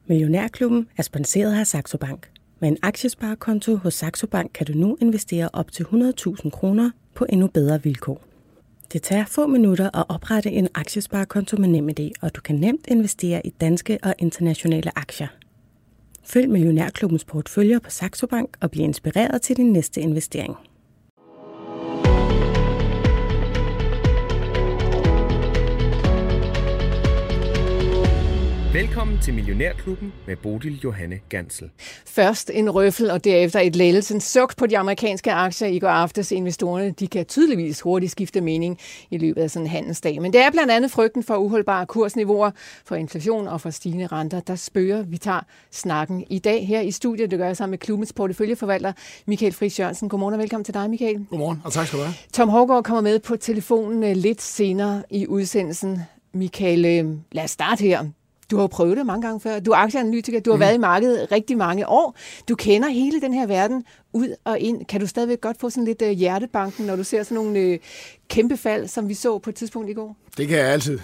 Millionærklubben er sponsoreret af Saxo Bank. Med en aktiesparekonto hos Saxo Bank kan du nu investere op til 100.000 kroner på endnu bedre vilkår. Det tager få minutter at oprette en aktiesparekonto med NemID, og du kan nemt investere i danske og internationale aktier. Følg Millionærklubbens portføljer på Saxo Bank og bliv inspireret til din næste investering. Velkommen til Millionærklubben med Bodil Johanne Gansel. Først en røffel og derefter et lettelsens suk på de amerikanske aktier i går aftes. Investorerne de kan tydeligvis hurtigt skifte mening i løbet af sådan en handelsdag. Men det er blandt andet frygten for uholdbare kursniveauer, for inflation og for stigende renter, der spørger. Vi tager snakken i dag her i studiet. Det gør jeg sammen med klubbens porteføljeforvalter Michael Friis Jørgensen. Godmorgen og velkommen til dig, Michael. Godmorgen, og tak skal du have. Tom Hougaard kommer med på telefonen lidt senere i udsendelsen. Michael, lad os starte her. Du har jo prøvet det mange gange før. Du er aktieanalytiker, du har været i markedet rigtig mange år. Du kender hele den her verden ud og ind. Kan du stadigvæk godt få sådan lidt hjertebanken, når du ser sådan nogle kæmpe fald, som vi så på et tidspunkt i går? Det kan jeg altid.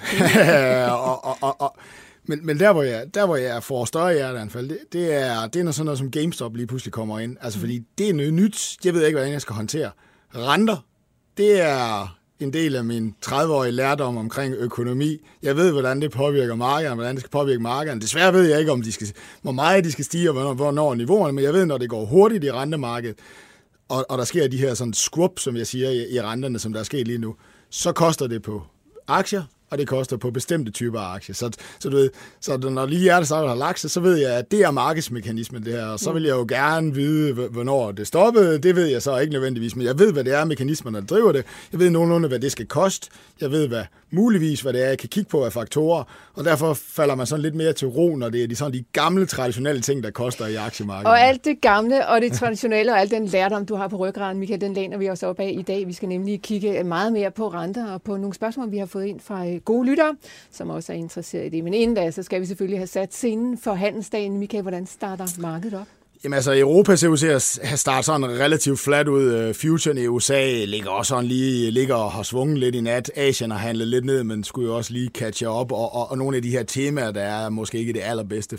Men der hvor jeg får større hjerteanfald, det er noget sådan noget, som GameStop lige pludselig kommer ind. Altså fordi det er noget nyt. Jeg ved ikke, hvordan jeg skal håndtere. Renter, det er en del af min 30-årige lærdom omkring økonomi. Jeg ved, hvordan det påvirker markederne, hvordan det skal påvirke markederne. Desværre ved jeg ikke, hvor meget de skal stige, og hvornår niveauerne, men jeg ved, når det går hurtigt i rentemarkedet, og der sker de her sådan scrub, som jeg siger, i renterne, som der er sket lige nu, så koster det på aktier, og det koster på bestemte typer af aktier. Så du ved, så når lige hjertestarter har lagt sig, så ved jeg, at det er markedsmekanismen, det her. Og så vil jeg jo gerne vide, hvornår det stoppede. Det ved jeg så ikke nødvendigvis, men jeg ved, hvad det er, mekanismerne, der driver det. Jeg ved nogenlunde, hvad det skal koste. Jeg ved, hvad det er, jeg kan kigge på af faktorer. Og derfor falder man sådan lidt mere til ro, når det er de gamle, traditionelle ting, der koster i aktiemarkedet. Og alt det gamle og det traditionelle, og al den lærdom, du har på ryggraden, Michael, den læner vi også op af i dag. Vi skal nemlig kigge meget mere på renter og på nogle spørgsmål, vi har fået ind fra gode lyttere, som også er interesseret i det. Men inden da, så skal vi selvfølgelig have sat scenen for handelsdagen. Michael, hvordan starter markedet op? Jamen altså, Europa ser ud til at have startet sådan relativt flat ud. Futuren i USA ligger også sådan ligger og har svunget lidt i nat. Asien har handlet lidt ned, men skulle jo også lige catche op. Og nogle af de her temaer, der er måske ikke det allerbedste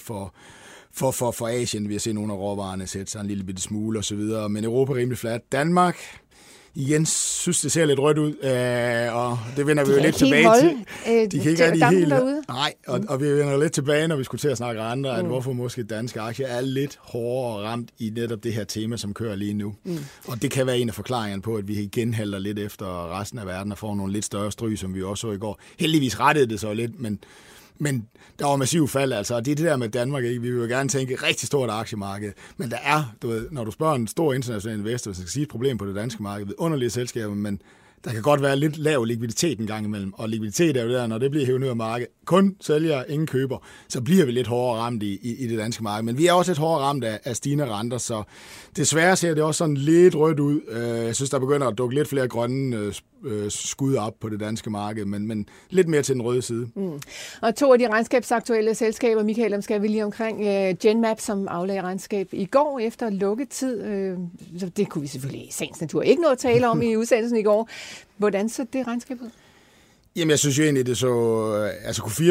for Asien. Vi har set nogle af råvarerne sætte sig en lille bitte smule osv. Men Europa er rimelig flat. Danmark igen synes, det ser lidt rødt ud, og det vender vi jo lidt tilbage til. De kan ikke rigtig helt derude. Nej, og vi vender lidt tilbage, når vi skulle til at snakke renter, at hvorfor måske danske aktier er lidt hårdere ramt i netop det her tema, som kører lige nu. Og det kan være en af forklaringerne på, at vi igen halter lidt efter resten af verden og får nogle lidt større stryg, som vi også så i går. Heldigvis rettede det så lidt, men der var massiv fald, altså, og det er det der med Danmark, ikke? Vi vil jo gerne tænke rigtig stort aktiemarked, men der er, du ved, når du spørger en stor international investor, hvis jeg skal sige et problem på det danske marked, ved underlige selskaber, men der kan godt være lidt lav likviditet en gang imellem, og likviditet er jo der, når det bliver hævet ned af markedet, kun sælger, ingen køber, så bliver vi lidt hårdere ramt i det danske marked, men vi er også lidt hårdere ramt af stigende renter, så desværre ser det også sådan lidt rødt ud. Jeg synes, der begynder at dukke lidt flere grønne skud op på det danske marked, men lidt mere til den røde side. Og to af de regnskabsaktuelle selskaber, Michael, dem skal vi lige omkring. Genmap, som aflagde regnskab i går efter lukketid. Så det kunne vi selvfølgelig i sagens natur ikke nå at tale om i udsendelsen i går. Hvordan så det regnskab ud? Jamen, jeg synes jo egentlig, det Q4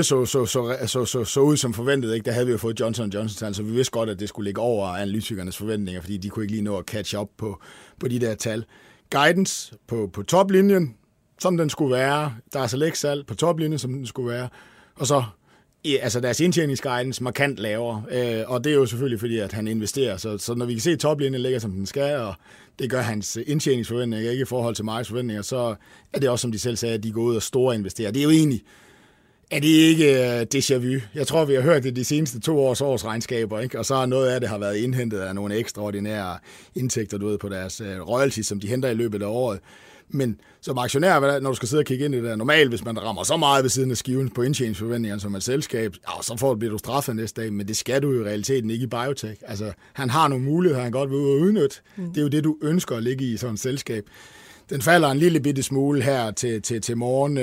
så ud som forventet. Ikke? Der havde vi jo fået Johnson & Johnson-tal, så vi vidste godt, at det skulle ligge over analytikernes forventninger, fordi de kunne ikke lige nå at catch up på de der tal. Guidance på toplinjen, som den skulle være. Der er select-salg på toplinjen, som den skulle være. Og så deres indtjeningsguidance markant lavere. Og det er jo selvfølgelig fordi, at han investerer. Så når vi kan se, at toplinjen ligger, som den skal, og det gør hans indtjeningsforventninger ikke i forhold til markedsforventninger, så er det også, som de selv sagde, at de går ud og store investerer. Det er jo egentlig, er det ikke déjà vu? Jeg tror, vi har hørt det de seneste 2 års regnskaber, ikke? Og så noget af det har været indhentet af nogle ekstraordinære indtægter, du ved, på deres royalties, som de henter i løbet af året. Men som aktionær, når du skal sidde og kigge ind i det der, normalt, hvis man rammer så meget ved siden af skiven på indtjeningsforventningerne som et selskab, så bliver du straffet næste dag, men det skal du i realiteten ikke i biotech. Altså, han har nogle muligheder, han godt vil udnytte. Det er jo det, du ønsker at ligge i sådan et selskab. Den falder en lille bitte smule her til morgen.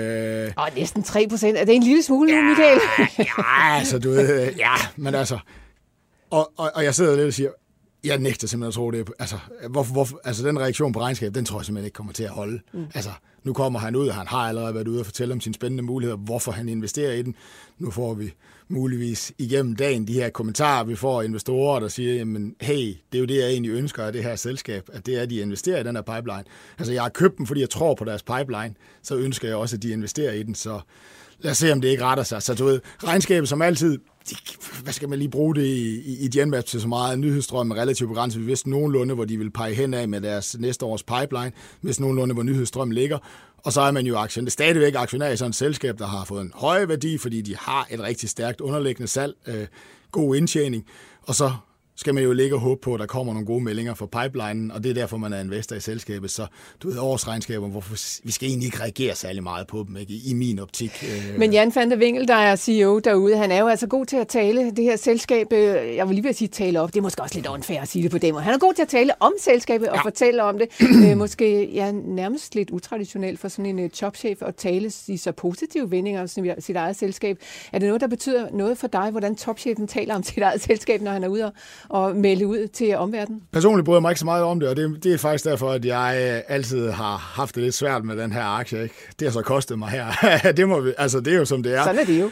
Næsten 3%. Er det en lille smule nu, Michael? Ja, altså, du ved, men altså... Og jeg sidder lidt og siger, Jeg nægter simpelthen at tro det. Altså, den reaktion på regnskab, den tror jeg simpelthen ikke kommer til at holde. Altså, nu kommer han ud, og han har allerede været ude og fortælle om sine spændende muligheder, hvorfor han investerer i den. Nu får vi muligvis igennem dagen de her kommentarer, vi får investorer, der siger, jamen, hey, det er jo det, jeg egentlig ønsker af det her selskab, at det er, at de investerer i den her pipeline. Altså, jeg har købt dem, fordi jeg tror på deres pipeline, så ønsker jeg også, at de investerer i den, så lad os se, om det ikke retter sig. Så du ved, regnskabet som altid, hvad skal man lige bruge det i Genmap til så meget? Nyhedsstrømmen er relativt begrænset. Vi vidste nogenlunde, hvor de vil pege hen af med deres næste års pipeline. Vi vidste nogenlunde, hvor nyhedsstrømmen ligger. Og så er man jo aktionær. Det er stadigvæk aktionær i sådan et selskab, der har fået en høj værdi, fordi de har et rigtig stærkt underliggende salg, god indtjening. Og så skal man jo ligge og håbe på, at der kommer nogle gode meldinger fra pipelinen, og det er derfor, man er investor i selskabet. Så du ved, årsregnskaber, hvorfor vi skal egentlig ikke reagere særlig meget på dem, ikke? I min optik. Men Jan van der Winkel, der er CEO derude, han er jo altså god til at tale det her selskab. Jeg vil lige ved sige tale op. Det er måske også lidt unfair at sige det på dem. Han er god til at tale om selskabet og fortælle om det. Måske nærmest lidt utraditionelt for sådan en topchef at tale i så positive vendinger om sit eget selskab. Er det noget, der betyder noget for dig, hvordan topchefen taler om sit eget selskab, når han er ude og melde ud til omverdenen? Personligt bryder jeg mig ikke så meget om det, og det er faktisk derfor, at jeg altid har haft det lidt svært med den her aktie. Ikke? Det har så kostet mig her. Det er jo som det er. Sådan er det jo.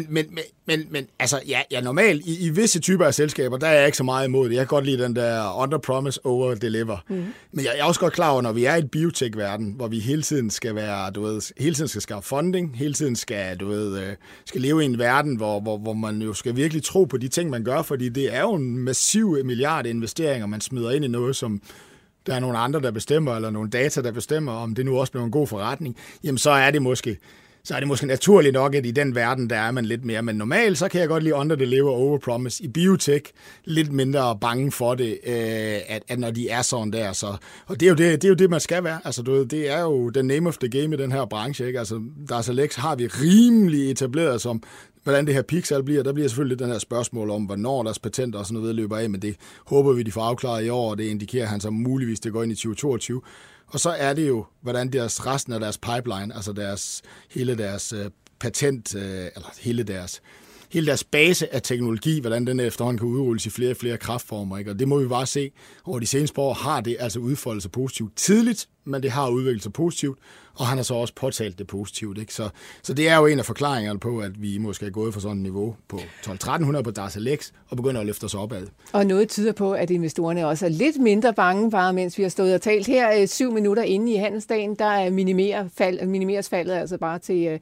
Men altså, ja, normalt i visse typer af selskaber, der er jeg ikke så meget imod det. Jeg kan godt lide den der under promise, over deliver. Men jeg er også godt klar over, når vi er i et biotech-verden, hvor vi hele tiden skal være, hele tiden skal skaffe funding, hele tiden skal leve i en verden, hvor man jo skal virkelig tro på de ting, man gør, fordi det er jo en massiv milliardinvesteringer, man smider ind i noget, som der er nogle andre, der bestemmer, eller nogle data, der bestemmer, om det nu også bliver en god forretning, jamen så er det måske naturligt nok, at i den verden, der er man lidt mere. Men normalt, så kan jeg godt lide under-deliver og over-promise. I biotech, lidt mindre bange for det, at når de er sådan der. Så, og det er jo det, man skal være. Altså, det er jo den name of the game i den her branche. Ikke? Altså, DARZALEX har vi rimelig etableret som, hvordan det her peak-salg bliver. Der bliver selvfølgelig den her spørgsmål om, hvornår deres patenter og sådan noget løber af, men det håber vi, de får afklaret i år, og det indikerer han så muligvis, det går ind i 2022. Og så er det jo, hvordan resten af deres pipeline, altså hele deres patent, eller hele deres base af teknologi, hvordan den efterhånden kan udrulles i flere og flere kraftformer. Ikke? Og det må vi bare se. Over de seneste år har det altså udfoldet sig positivt tidligt, men det har udviklet sig positivt, og han har så også påtalt det positivt. Ikke? Så det er jo en af forklaringerne på, at vi måske er gået for sådan et niveau på 12-1300 på DARZALEX, og begynder at løfte os opad. Og noget tyder på, at investorerne også er lidt mindre bange, bare mens vi har stået og talt her 7 minutter inde i handelsdagen, der minimeres faldet altså bare til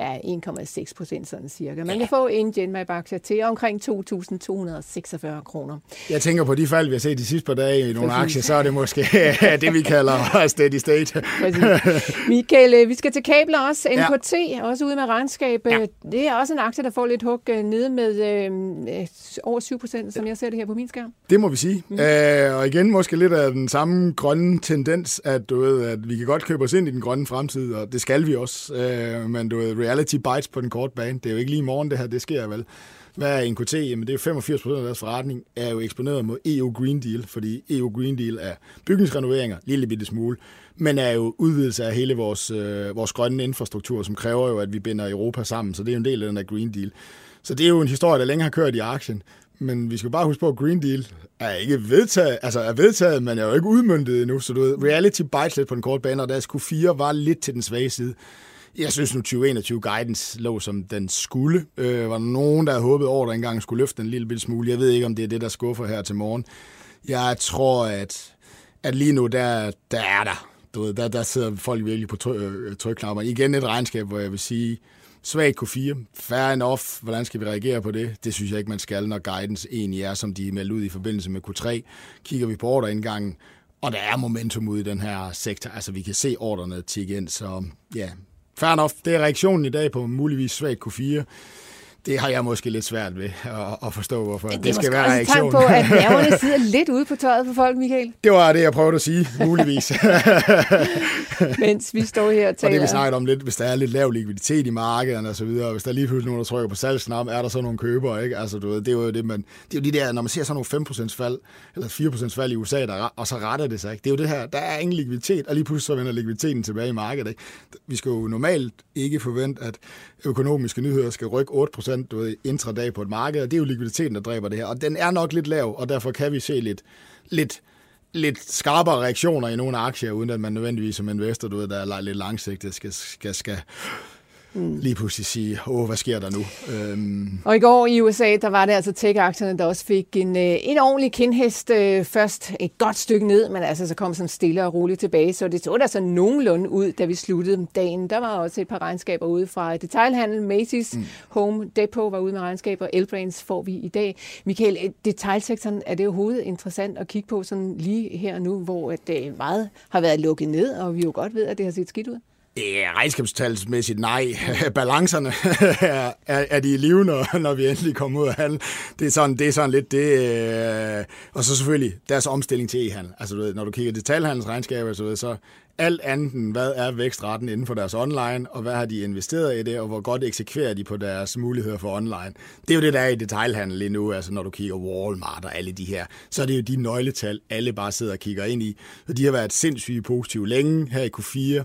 1,6%, sådan cirka. Man kan få en Genmap-aktie til omkring 2.246 kroner. Jeg tænker på de fald, vi har set de sidste par dage i nogle aktier, så er det måske det, vi kalder steady state. Michael, vi skal til kabler også. NKT, også ude med regnskab. Ja. Det er også en aktie, der får lidt hug nede med over 7%, som jeg ser det her på min skærm. Det må vi sige. Og igen måske lidt af den samme grønne tendens, at vi kan godt købe os ind i den grønne fremtid, og det skal vi også. Men reality bites på den korte bane. Det er jo ikke lige i morgen, det her, det sker vel. Hvad er NKT? Jamen det er 85% af deres forretning er jo eksponeret mod EU Green Deal, fordi EU Green Deal er bygningsrenoveringer, lille bitte smule, men er jo udvidelse af hele vores grønne infrastruktur, som kræver jo, at vi binder Europa sammen, så det er jo en del af den der Green Deal. Så det er jo en historie, der længe har kørt i aktien, men vi skal bare huske på, at Green Deal er ikke vedtaget, altså er vedtaget, men er jo ikke udmøntet endnu, så reality bites lidt på den korte bane, og deres Q4 var lidt til den svage side. Jeg synes nu 2021 guidance lå som den skulle. Var der nogen, der havde håbet over, der engang skulle løfte en lille smule? Jeg ved ikke, om det er det, der skuffer her til morgen. Jeg tror, at lige nu, der er der. Der sidder folk virkelig på trykknapper. Igen et regnskab, hvor jeg vil sige, svag Q4, fair enough. Hvordan skal vi reagere på det? Det synes jeg ikke, man skal, når guidance egentlig er, som de er meldt ud i forbindelse med Q3. Kigger vi på ordreindgangen, og der er momentum ude i den her sektor. Altså, vi kan se ordrene tikke ind, så ja. Fair enough. Det er reaktionen i dag på muligvis svagt Q4. Det har jeg måske lidt svært ved at forstå, hvorfor det skal være reaktionen. Det er måske også et tegn på, at nerverne sidder lidt ude på tøjet for folk, Michael. Det var det, jeg prøvede at sige, muligvis. Mens vi står her og taler. Og det vi snakker om lidt, hvis der er lidt lav likviditet i markederne og så videre, hvis der lige pludselig nogen, der trykker på salgsknappen, er der så nogle købere, ikke? Altså, det er jo det, det er jo de der, når man ser sådan nogle 5% fald, eller 4% fald i USA, og så retter det sig, ikke? Det er jo det her, der er ingen likviditet, og lige pludselig så vender likviditeten tilbage i markedet, ikke? Vi skal jo normalt ikke forvente, at økonomiske nyheder skal rykke 8% 10% intradag på et marked, og det er jo likviditeten, der dræber det her. Og den er nok lidt lav, og derfor kan vi se lidt skarpere reaktioner i nogle aktier, uden at man nødvendigvis som investor, der er lidt langsigtet, skal lige pludselig sige, hvad sker der nu? Og i går i USA, der var det altså tech-aktierne, der også fik en ordentlig kindhest. Først et godt stykke ned, men altså så kom sådan stille og roligt tilbage, så det så der så nogenlunde ud, da vi sluttede dagen. Der var også et par regnskaber ude fra detailhandel. Macy's, Home Depot var ude med regnskaber. L-Brands får vi i dag. Michael, detailsektoren, er det overhovedet interessant at kigge på sådan lige her nu, hvor det meget har været lukket ned, og vi jo godt ved, at det har set skidt ud? Ja, regnskabstalsmæssigt nej. Balancerne er de i live, når vi endelig kommer ud af handel. Det er sådan lidt det. Og så selvfølgelig deres omstilling til e-handel. Altså når du kigger detailhandelsregnskaber, så alt andet end, hvad er vækstraten inden for deres online, og hvad har de investeret i det, og hvor godt eksekverer de på deres muligheder for online. Det er jo det, der er i detailhandel lige nu, altså når du kigger Walmart og alle de her, så er det jo de nøgletal, alle bare sidder og kigger ind i. Og de har været sindssygt positive længe her i Q4.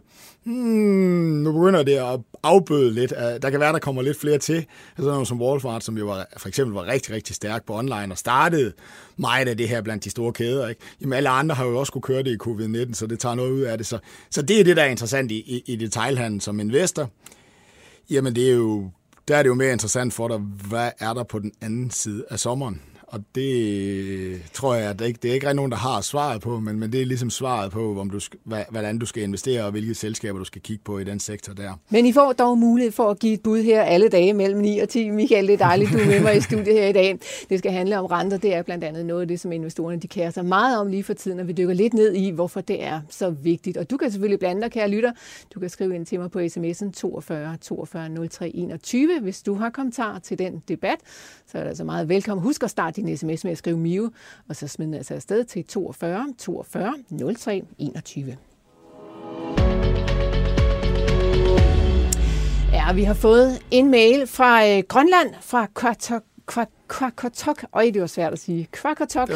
Nu begynder det at afbøde lidt. Der kan være, der kommer lidt flere til. Altså noget som Walmart, som jo for eksempel var rigtig, rigtig stærk på online og startede meget af det her blandt de store kæder. Ikke? Jamen alle andre har jo også kunne køre det i covid-19, så det tager noget ud af det. Så det er det, der er interessant i detailhandlen som investor. Jamen der er det jo mere interessant for dig, hvad er der på den anden side af sommeren? Og det tror jeg, at det er ikke rigtig nogen, der har svaret på, men det er ligesom svaret på, hvordan du skal investere, og hvilke selskaber du skal kigge på i den sektor der. Men I får dog mulighed for at give et bud her alle dage mellem 9 og 10. Michael, det er dejligt, du er med mig i studiet her i dag. Det skal handle om renter. Det er blandt andet noget af det, som investorerne de kærer sig meget om lige for tiden, og vi dykker lidt ned i, hvorfor det er så vigtigt. Og du kan selvfølgelig blande dig, kære lytter. Du kan skrive ind til mig på sms'en 42 42 03 21, hvis du har kommentarer til den debat. Så er det altså meget velkommen. Husk at starte din sms med at skrive Mio, og så smid den altså afsted til 42 42 03 21. Ja, vi har fået en mail fra Grønland, fra Qaqortoq. Det var svært at sige. Qaqortoq.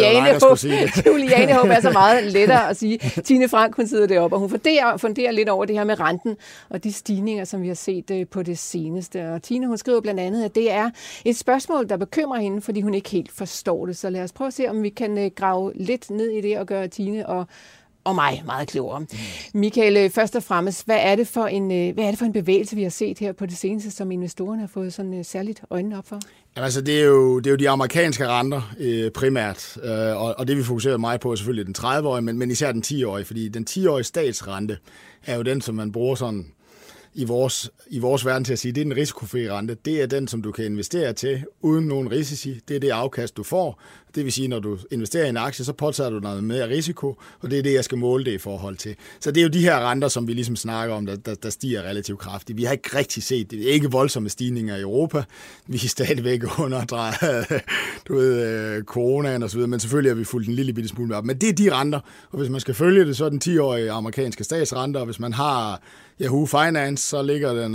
Julianehåb er så meget lettere at sige. Tine Frank, hun sidder deroppe, og hun funderer lidt over det her med renten og de stigninger, som vi har set på det seneste. Og Tine, hun skriver blandt andet, at det er et spørgsmål, der bekymrer hende, fordi hun ikke helt forstår det. Så lad os prøve at se, om vi kan grave lidt ned i det og gøre Tine og mig meget klogere. Michael, først og fremmest, hvad er det for en bevægelse, vi har set her på det seneste, som investorerne har fået sådan særligt øjnene op for? Jamen, altså, det er jo de amerikanske renter primært, og det vi fokuserer meget på er selvfølgelig den 30-årige, men især den 10-årige, fordi den 10-årige statsrente er jo den, som man bruger sådan i vores verden til at sige, det er den risikofri rente. Det er den, som du kan investere til uden nogen risici. Det er det afkast, du får. Det vil sige, når du investerer i en aktie, så påtager du noget mere risiko, og det er det, jeg skal måle det i forhold til. Så det er jo de her renter, som vi ligesom snakker om, der stiger relativt kraftigt. Vi har ikke rigtig set det. Ikke voldsomme stigninger i Europa. Vi er stadigvæk underdrejet, coronaen og så videre, men selvfølgelig har vi fulgt en lille bitte smule op. Men det er de renter, og hvis man skal følge det, så er den 10-årige amerikanske statsrenter, og hvis man har Yahoo Finance, så ligger den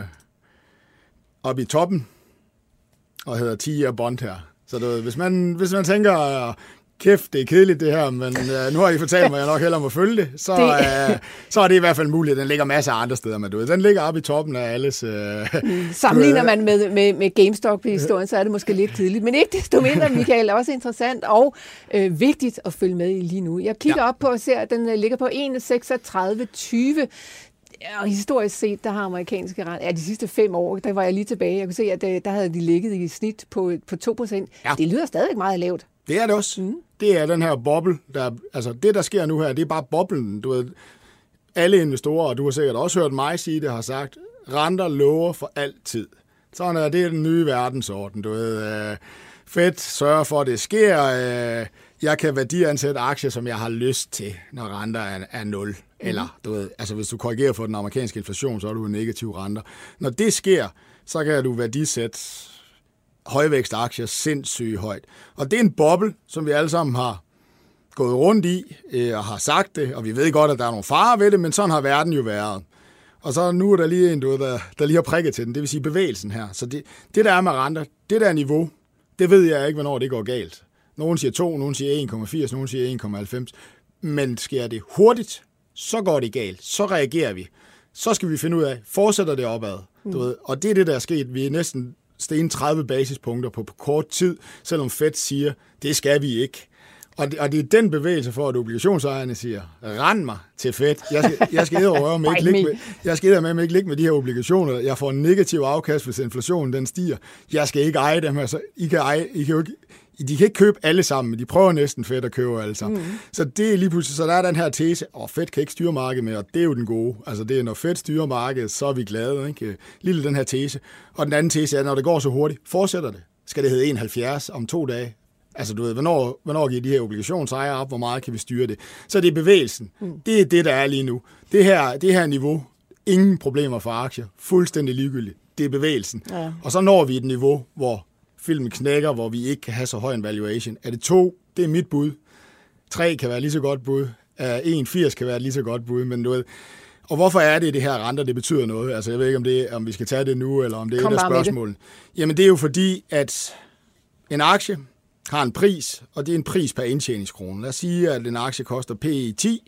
oppe i toppen og hedder 10-year bond her. Så hvis man tænker, kæft, det er kedeligt det her, men nu har I fortalt mig, at jeg nok hellere må følge det, så er det i hvert fald muligt. Den ligger masser af andre steder, men den ligger oppe i toppen af alles... Sammenligner man med GameStop-historien, så er det måske lidt kedeligt, men ikke desto mindre, Michael, også interessant og vigtigt at følge med i lige nu. Jeg kigger op på og ser, at den ligger på 1,3620. Og historisk set, der har amerikanske renter, de sidste 5 år, der var jeg lige tilbage. Jeg kunne se, at der havde de ligget i snit på 2%. Ja. Det lyder stadig meget lavt. Det er det også. Mm. Det er den her boble. Det, der sker nu her, det er bare boblen. Du ved, alle investorer, og du har sikkert også hørt mig sige det, har sagt, renter lover for altid. Sådan er det den nye verdensorden. Du ved, Fed sørger for, at det sker. Jeg kan værdiansætte aktier, som jeg har lyst til, når renter er 0. Eller, du ved, altså hvis du korrigerer for den amerikanske inflation, så har du en negativ renter. Når det sker, så kan du værdisætte højvækstaktier sindssygt højt. Og det er en boble, som vi alle sammen har gået rundt i og har sagt det, og vi ved godt, at der er nogle farer ved det, men sådan har verden jo været. Og så nu er der lige en, der lige har prikket til den, det vil sige bevægelsen her. Så det der er med renter, det der niveau, det ved jeg ikke, hvornår det går galt. Nogen siger 2, nogen siger 1,80, nogen siger 1,90. Men sker det hurtigt, så går det galt. Så reagerer vi. Så skal vi finde ud af, fortsætter det opad. Du ved? Og det er det, der er sket. Vi er næsten stegen 30 basispunkter på kort tid, selvom Fed siger, det skal vi ikke. Og det er den bevægelse for, at obligationsejerne siger, rend mig til Fed. Jeg skal ikke ligge med de her obligationer. Jeg får en negativ afkast, hvis inflationen den stiger. Jeg skal ikke eje dem. Altså, de kan ikke købe alle sammen, men de prøver næsten Fed at købe alle sammen. Så det er lige pludselig, så der er den her tese, Fed kan ikke styre markedet med, og det er jo den gode. Altså det er, når Fed styrer markedet, så er vi glade. Ikke? Lille den her tese. Og den anden tese er, når det går så hurtigt, fortsætter det. Skal det hedde 71 om 2 dage? Altså du ved, hvornår giver de her obligationsejere op, hvor meget kan vi styre det? Så det er bevægelsen. Det er det, der er lige nu. Det her niveau, ingen problemer for aktier, fuldstændig ligegyldigt. Det er bevægelsen. Ja. Og så når vi et niveau, hvor filmen knækker, hvor vi ikke kan have så høj en valuation. Er det 2? Det er mit bud. 3 kan være lige så godt bud. 1,80 kan være lige så godt bud, men du ved. Og hvorfor er det her renter, det betyder noget? Altså jeg ved ikke, om vi skal tage det nu, eller om det er et af spørgsmålene. Jamen det er jo fordi, at en aktie har en pris, og det er en pris per indtjeningskrone. Lad os sige, at en aktie koster PE 10,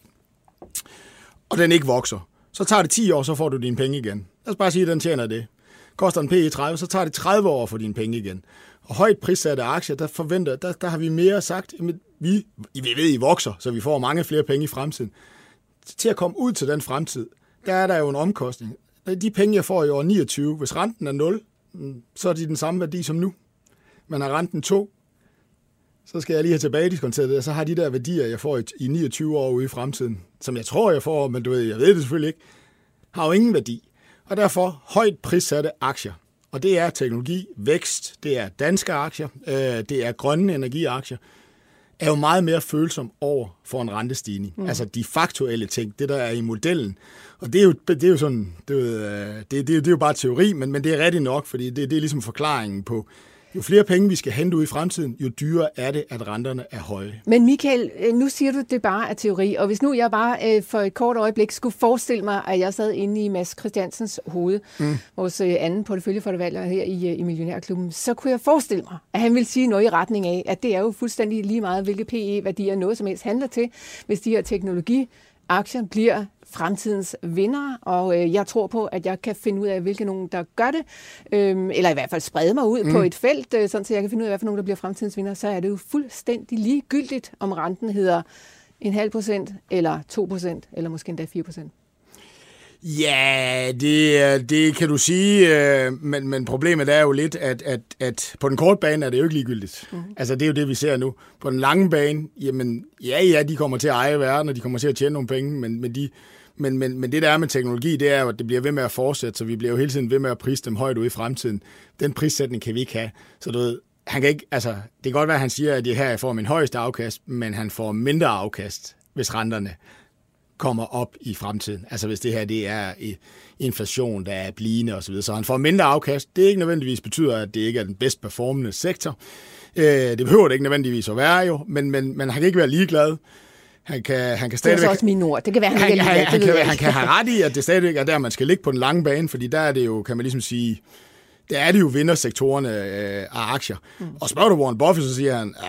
og den ikke vokser. Så tager det 10 år, så får du dine penge igen. Lad os bare sige, at den tjener det. Koster en PE 30, så tager det 30 år for dine penge igen. Og højt prissatte aktier, der har vi mere sagt, at vi ved, I vokser, så vi får mange flere penge i fremtiden. Til at komme ud til den fremtid, der er der jo en omkostning. De penge, jeg får i år 29, hvis renten er 0, så er de den samme værdi som nu. Men er renten 2, så skal jeg lige have tilbagediskonteret det, og så har de der værdier, jeg får i 29 år ude i fremtiden, som jeg tror, jeg får, men du ved, jeg ved det selvfølgelig ikke, har jo ingen værdi. Og derfor højt prissatte aktier. Og det er teknologi, vækst, det er danske aktier, det er grønne energiaktier, er jo meget mere følsom over for en rentestigning. Altså de faktuelle ting, det der er i modellen. Og det er jo sådan, det er jo bare teori, men det er rigtigt nok, fordi det er ligesom forklaringen på, jo flere penge vi skal hente ud i fremtiden, jo dyrere er det, at renterne er høje. Men Michael, nu siger du, det bare er teori, og hvis nu jeg bare for et kort øjeblik skulle forestille mig, at jeg sad inde i Mads Christiansens hoved, vores anden porteføljeforvalter her i Millionærklubben, så kunne jeg forestille mig, at han ville sige noget i retning af, at det er jo fuldstændig lige meget, hvilke PE-værdier noget som helst handler til, hvis de her teknologiaktier bliver fremtidens vinder, og jeg tror på, at jeg kan finde ud af, hvilke nogen, der gør det, eller i hvert fald sprede mig ud på et felt, sådan så jeg kan finde ud af, hvad for nogen, der bliver fremtidens vinder, så er det jo fuldstændig ligegyldigt, om renten hedder 0,5% eller 2%, eller måske endda 4%. Ja, det kan du sige, men problemet er jo lidt, at på den korte bane er det jo ikke ligegyldigt. Altså det er jo det, vi ser nu. På den lange bane, jamen ja, de kommer til at eje verden, og de kommer til at tjene nogle penge, men det der er med teknologi, det er jo, at det bliver ved med at fortsætte, så vi bliver jo hele tiden ved med at prise dem højt ude i fremtiden. Den prissætning kan vi ikke have. Så du ved, han kan ikke, altså, det kan godt være, at han siger, at det her får min højeste afkast, men han får mindre afkast, hvis renterne kommer op i fremtiden. Altså hvis det her det er inflation, der er blivende osv. Så han får mindre afkast. Det ikke nødvendigvis betyder, at det ikke er den bedst performende sektor. Det behøver det ikke nødvendigvis at være jo, men han kan ikke være ligeglad. Han kan stadigvæk... Det er også mine ord. Det kan være, han kan have ret i, at det stadigvæk er der, man skal ligge på den lange bane, fordi der er det jo, kan man ligesom sige, der er det jo vindersektorerne af aktier. Og spørger du Warren Buffett, så siger han,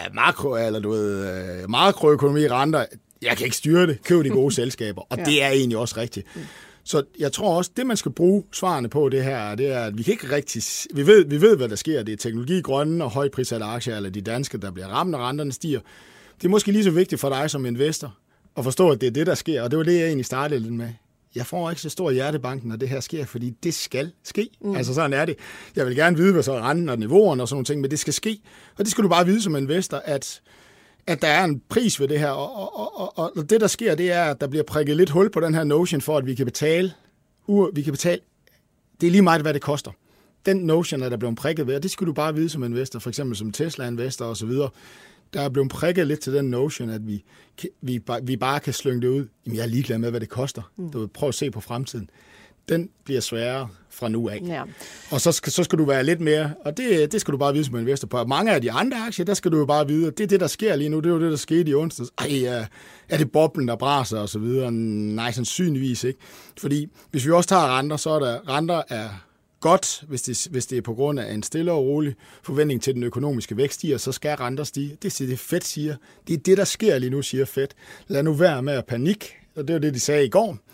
makroøkonomi, renter, jeg kan ikke styre det, køb de gode selskaber, og det er egentlig også rigtigt. Så jeg tror også, det man skal bruge svarene på det her, det er, at vi kan ikke rigtig... Vi ved, hvad der sker. Det er teknologi, grønne og højprissatte aktier, eller de danske, der bliver ramt, når renterne stiger. Det er måske lige så vigtigt for dig som investor at forstå, at det er det, der sker, og det var det, jeg egentlig startede lidt med. Jeg får ikke så stor hjertebanken, når det her sker, fordi det skal ske. Altså sådan er det. Jeg vil gerne vide, hvad så er renten og niveauerne og sådan nogle ting, men det skal ske. Og det skal du bare vide som investor, at der er en pris ved det her, og det, der sker, det er, at der bliver prikket lidt hul på den her notion for, at vi kan betale. Det er lige meget, hvad det koster. Den notion er der blevet prikket ved, og det skal du bare vide som investor, for eksempel som Tesla-investor osv. Der er blevet prikket lidt til den notion, at vi bare kan slynge det ud. Jamen, jeg er ligeglad med, hvad det koster. Prøv at se på fremtiden. Den bliver sværere fra nu af. Ja. Og så skal du være lidt mere, og det skal du bare vide som investor på. Mange af de andre aktier, der skal du jo bare vide, at det er det, der sker lige nu. Det er jo det, der skete i onsdags. Er det boblen, der braser og så videre? Nej, sandsynligvis ikke. Fordi hvis vi også tager renter, så er der renter er godt, hvis det er på grund af en stille og rolig forventning til den økonomiske vækst stiger, så skal renter stige. Det er det, Fed siger. Det er det, der sker lige nu, siger Fed. Lad nu være med at panik, og det er det, de sagde i går.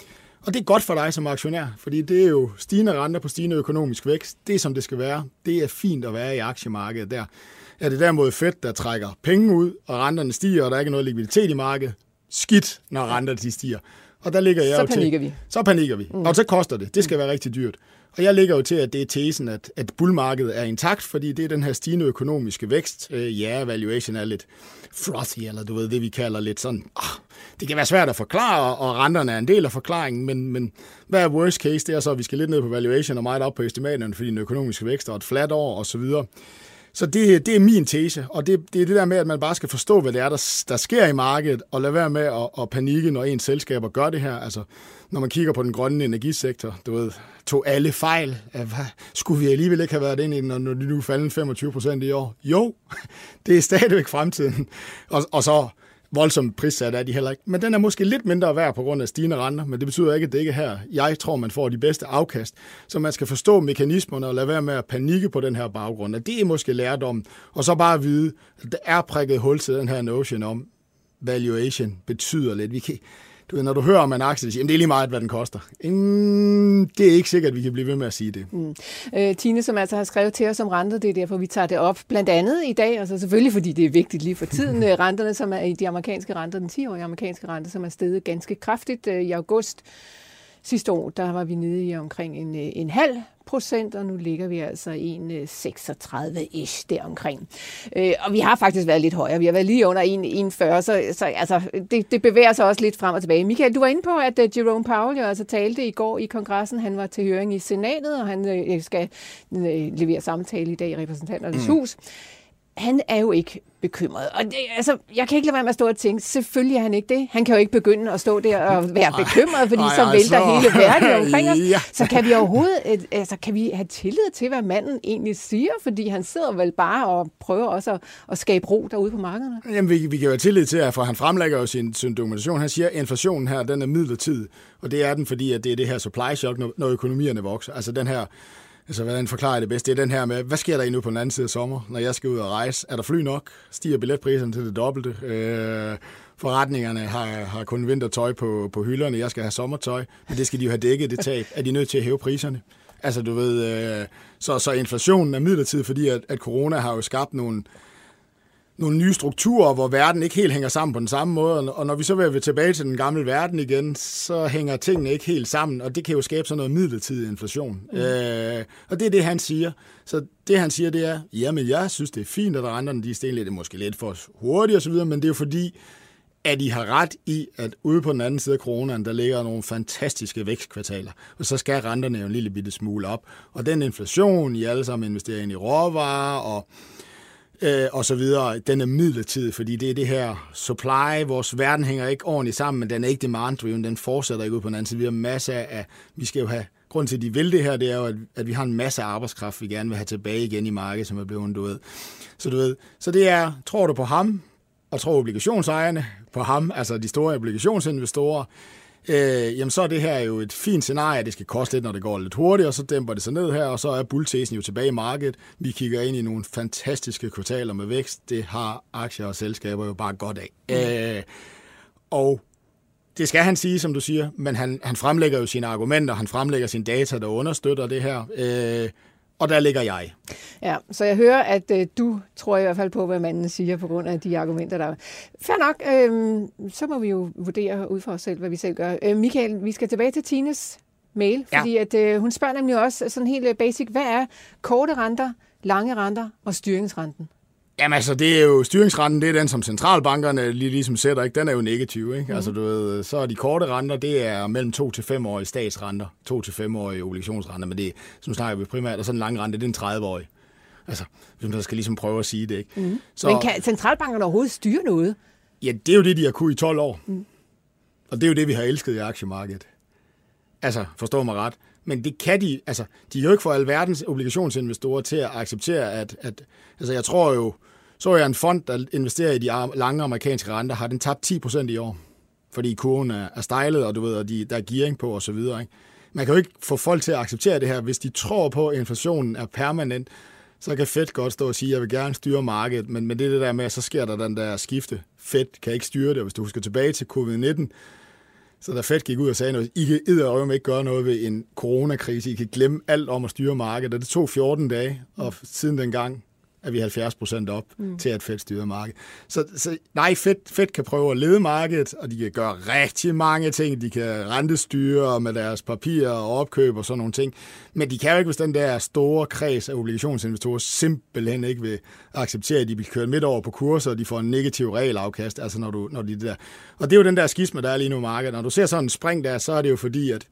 Og det er godt for dig som aktionær, fordi det er jo stigende renter på stigende økonomisk vækst. Det er som det skal være. Det er fint at være i aktiemarkedet der. Er det derimod Fed, der trækker penge ud, og renterne stiger, og der er ikke noget likviditet i markedet, skidt, når renter de stiger. Og der ligger jeg Så panikker vi. Og så koster det. Det skal være rigtig dyrt. Og jeg ligger jo til, at det er tesen, at bullmarkedet er intakt, fordi det er den her stigende økonomiske vækst. Valuation er lidt frothy, eller du ved, det vi kalder lidt sådan. Det kan være svært at forklare, og renterne er en del af forklaringen, men hvad er worst case? Det er så, at vi skal lidt ned på valuation og meget op på estimaterne, fordi den økonomiske vækst er et fladt år og så videre. Så det er min tese, og det er det der med, at man bare skal forstå, hvad det er, der sker i markedet, og lade være med at panikke, når ens selskaber gør det her. Altså, når man kigger på den grønne energisektor, du ved, tog alle fejl. Skulle vi alligevel ikke have været inde i den, når de nu faldt 25% i år? Jo, det er stadigvæk fremtiden. Og så voldsomt prissat er de heller ikke. Men den er måske lidt mindre værd på grund af stigende renter, men det betyder ikke, at det ikke er her. Jeg tror, man får de bedste afkast, så man skal forstå mekanismerne og lade være med at panikke på den her baggrund. Og det er måske lærdom. Og så bare vide, at der er prikket hul til den her notion om, valuation betyder lidt. Du ved, når du hører om en aktie, siger, det er lige meget, hvad den koster. Det er ikke sikkert, at vi kan blive ved med at sige det. Tine, som altså har skrevet til os om renter, det er derfor, vi tager det op. Blandt andet i dag, altså selvfølgelig, fordi det er vigtigt lige for tiden. Renterne, som er i de amerikanske renter, den 10-årige amerikanske rente, som er steget ganske kraftigt i august. Sidste år, der var vi nede i omkring en halv procent, og nu ligger vi altså 1,36-ish deromkring. Og vi har faktisk været lidt højere. Vi har været lige under 1,40, så altså, det bevæger sig også lidt frem og tilbage. Michael, du var inde på, at Jerome Powell jo altså talte i går i kongressen. Han var til høring i senatet, og han skal levere samtale i dag i repræsentanternes hus. Han er jo ikke bekymret. Og det, altså, jeg kan ikke lade være med at stå og tænke, selvfølgelig er han ikke det. Han kan jo ikke begynde at stå der og være bekymret, fordi så vælter hele verden omkring os. Ja. Så kan vi overhovedet, kan vi have tillid til, hvad manden egentlig siger? Fordi han sidder vel bare og prøver også at skabe ro derude på markederne. Jamen, vi kan jo have tillid til, for han fremlægger jo sin dokumentation. Han siger, at inflationen her, den er midlertidig. Og det er den, fordi at det er det her supply shock, når økonomierne vokser. Altså den her. Altså, hvordan forklarer jeg det bedst? Det er den her med, hvad sker der endnu på den anden side af sommer, når jeg skal ud og rejse? Er der fly nok? Stiger billetpriserne til det dobbelte? Forretningerne har kun vintertøj på hylderne. Jeg skal have sommertøj, men det skal de jo have dækket, det tab. Er de nødt til at hæve priserne? Altså, du ved, så inflationen er midlertidig, fordi at corona har jo skabt nogle nye strukturer, hvor verden ikke helt hænger sammen på den samme måde, og når vi så vil tilbage til den gamle verden igen, så hænger tingene ikke helt sammen, og det kan jo skabe sådan noget midlertidig inflation. Og det er det, han siger. Så det, han siger, det er, jamen, jeg synes, det er fint, at renterne de stiger lidt, det er måske lidt for hurtigt og så videre, men det er jo fordi, at I har ret i, at ude på den anden side af coronaen, der ligger nogle fantastiske vækstkvartaler, og så skal renterne jo en lille bitte smule op. Og den inflation, I alle sammen investerer ind i råvarer og så videre, den er midlertidig, fordi det er det her supply, vores verden hænger ikke ordentligt sammen, men den er ikke demand-driven, den fortsætter ikke ud på den anden side. Vi har masser af, vi skal jo have, grunden til, at de vil det her, det er jo, at vi har en masse af arbejdskraft, vi gerne vil have tilbage igen i markedet, som er blevet duet. Så det er, tror du på ham, og tror obligationsejerne på ham, altså de store obligationsinvestorer, jamen så er det her jo et fint scenarie, det skal koste lidt, når det går lidt hurtigt, og så dæmper det sig ned her, og så er bulltesen jo tilbage i markedet. Vi kigger ind i nogle fantastiske kvartaler med vækst. Det har aktier og selskaber jo bare godt af. Og det skal han sige, som du siger, men han fremlægger jo sine argumenter, han fremlægger sine data, der understøtter det her. Og der ligger jeg. Ja, så jeg hører, at du tror i hvert fald på, hvad manden siger, på grund af de argumenter, der er. Fair nok, så må vi jo vurdere ud fra os selv, hvad vi selv gør. Michael, vi skal tilbage til Tines mail, fordi at, hun spørger nemlig også sådan helt basic, hvad er korte renter, lange renter og styringsrenten? Jamen altså, det er jo styringsrenten, det er den, som centralbankerne ligesom sætter, ikke? Den er jo negativ, ikke? Altså, du ved, så er de korte renter, det er mellem 2 til 5-årige statsrenter, 2 til 5-årige obligationsrenter, men det, som snakker vi primært, og så en lang rente, det er en 30-årig. Altså, der skal ligesom prøve at sige det, ikke? Så, men kan centralbankerne overhovedet styre noget? Ja, det er jo det, de har kunnet i 12 år. Og det er jo det, vi har elsket i aktiemarkedet. Altså, forstå mig ret. Men det kan de, altså, de kan jo ikke få alverdens obligationsinvestorer til at acceptere, at altså, jeg tror jo, så er en fond, der investerer i de lange amerikanske renter, har den tabt 10% i år, fordi kurven er stejlet, og du ved, og der er gearing på, og så videre, ikke? Man kan jo ikke få folk til at acceptere det her, hvis de tror på, at inflationen er permanent, så kan Fed godt stå og sige, at jeg vil gerne styre markedet, men det er det der med, at så sker der den der skifte. Fed kan ikke styre det, og hvis du husker tilbage til covid-19, Så da Fed gik ud og sagde noget, I kan ikke gøre noget ved en coronakrise, I kan glemme alt om at styre markedet. Og det tog 14 dage, og siden dengang er vi 70% op til, at Fed styrer markedet. Så nej, Fed kan prøve at lede markedet, og de kan gøre rigtig mange ting. De kan rentestyre med deres papirer og opkøb og sådan nogle ting. Men de kan jo ikke, hvis den der store kreds af obligationsinvestorer simpelthen ikke vil acceptere, at de bliver kørt midt over på kurser, og de får en negativ realafkast, altså når de der. Og det er jo den der skisme, der er lige nu i markedet. Når du ser sådan en spring der, så er det jo fordi, at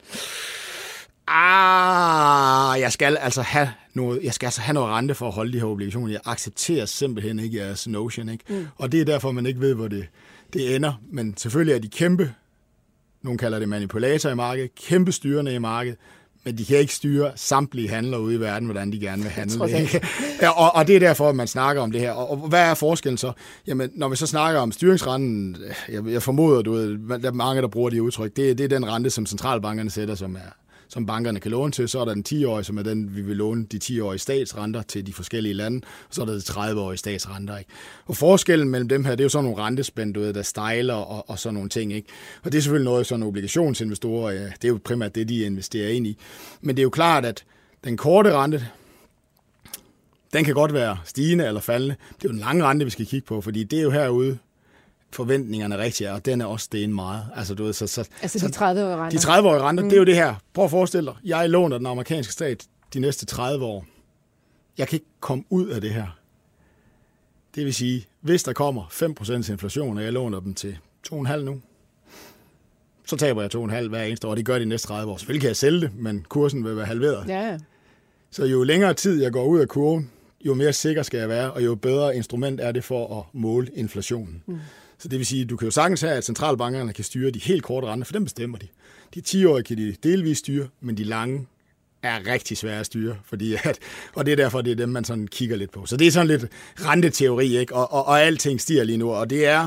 jeg skal altså have noget rente for at holde de her obligationer. Jeg accepterer simpelthen ikke jeres notion, ikke? Og det er derfor, man ikke ved, hvor det ender. Men selvfølgelig er de kæmpe, nogen kalder det manipulatorer i markedet, kæmpe styrende i markedet, men de kan ikke styre samtlige handler ude i verden, hvordan de gerne vil handle. Og det er derfor, at man snakker om det her. Og hvad er forskellen så? Jamen, når vi så snakker om styringsrenten, jeg formoder, der er mange, der bruger de udtryk, det er den rente, som centralbankerne sætter, som bankerne kan låne til. Så er der den 10-årige, som er den, vi vil låne de 10-årige statsrenter til de forskellige lande, og så er der de 30-årige statsrenter. Ikke? Og forskellen mellem dem her, det er jo sådan nogle rentespænd, der stejler og sådan nogle ting. Ikke? Og det er selvfølgelig noget, sådan obligationsinvestorer, det er jo primært det, de investerer ind i. Men det er jo klart, at den korte rente, den kan godt være stigende eller faldende. Det er jo den lange rente, vi skal kigge på, fordi det er jo herude, forventningerne rigtig er, og den er også sten meget. Altså, de 30-årige renter. De 30-årige renter, det er jo det her. Prøv at forestille dig, jeg låner den amerikanske stat de næste 30 år. Jeg kan ikke komme ud af det her. Det vil sige, hvis der kommer 5% inflation, og jeg låner dem til 2,5 nu, så taber jeg 2,5 hver eneste år. Det gør de næste 30 år. Selvfølgelig kan jeg sælge det, men kursen vil være halveret. Ja. Så jo længere tid jeg går ud af kurven, jo mere sikker skal jeg være, og jo bedre instrument er det for at måle inflationen. Så det vil sige, at du kan jo sagtens have, at centralbankerne kan styre de helt korte renter, for dem bestemmer de. De 10-årige kan de delvis styre, men de lange er rigtig svære at styre, og det er derfor, det er dem, man sådan kigger lidt på. Så det er sådan lidt renteteori, ikke? Og alting stiger lige nu, og det er,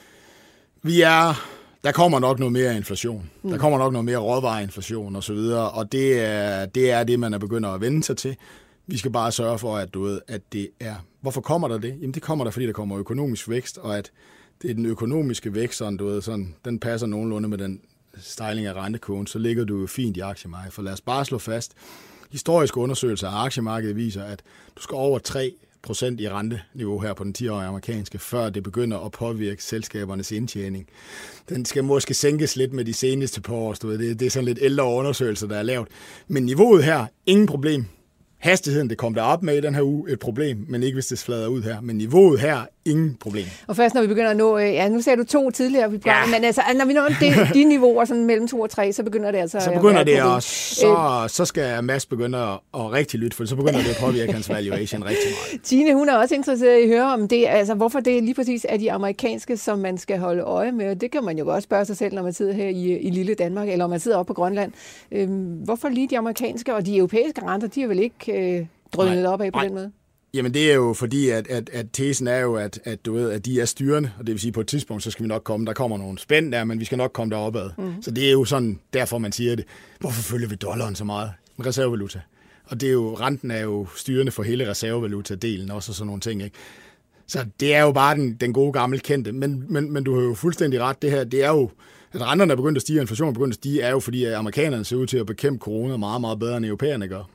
der kommer nok noget mere inflation. Der kommer nok noget mere råvareinflation osv., og det er det, man er begyndt at vende sig til. Vi skal bare sørge for, at det er. Hvorfor kommer der det? Jamen det kommer der, fordi der kommer økonomisk vækst, og at det er den økonomiske vækst, sådan, den passer nogenlunde med den stejling af rentekurven, så ligger du jo fint i aktiemarkedet. For lad os bare slå fast, historiske undersøgelser af aktiemarkedet viser, at du skal over 3% i renteniveau her på den 10-årige amerikanske, før det begynder at påvirke selskabernes indtjening. Den skal måske sænkes lidt med de seneste par år. Det er sådan lidt ældre undersøgelser, der er lavet. Men niveauet her, ingen problem. Hastigheden, det kom der op med i den her uge, et problem, men ikke hvis det flader ud her. Men niveauet her, ingen problem. Og først når vi begynder at nå, nu sagde du 2 tidligere, men altså, når vi når de niveauer sådan mellem 2 og 3, så begynder det altså så begynder det også, så skal Mads begynde at rigtig lytte, for så begynder det at påvirke hans valuation rigtig meget. Tine, hun er også interesseret i at høre om det, altså hvorfor det lige præcis er de amerikanske, som man skal holde øje med. Det kan man jo godt spørge sig selv, når man sidder her i lille Danmark, eller når man sidder oppe på Grønland. Hvorfor lige de amerikanske, og de europæiske renter, de er vel ikke drønet op af på den måde? Jamen det er jo fordi, at tesen er jo, at de er styrende, og det vil sige, på et tidspunkt, så skal vi nok komme, der kommer nogle spænd der, men vi skal nok komme deroppe ad. Så det er jo sådan, derfor man siger det. Hvorfor følger vi dollaren så meget? Reservevaluta. Og det er jo, renten er jo styrende for hele reservevaluta-delen, også og sådan nogle ting, ikke? Så det er jo bare den gode gamle kendte, men du har jo fuldstændig ret, det her, det er jo, at renterne er begyndt at stige, og inflationen er begyndt at stige, er jo fordi, at amerikanerne ser ud til at bekæmpe corona meget, meget bedre, end europæerne gør.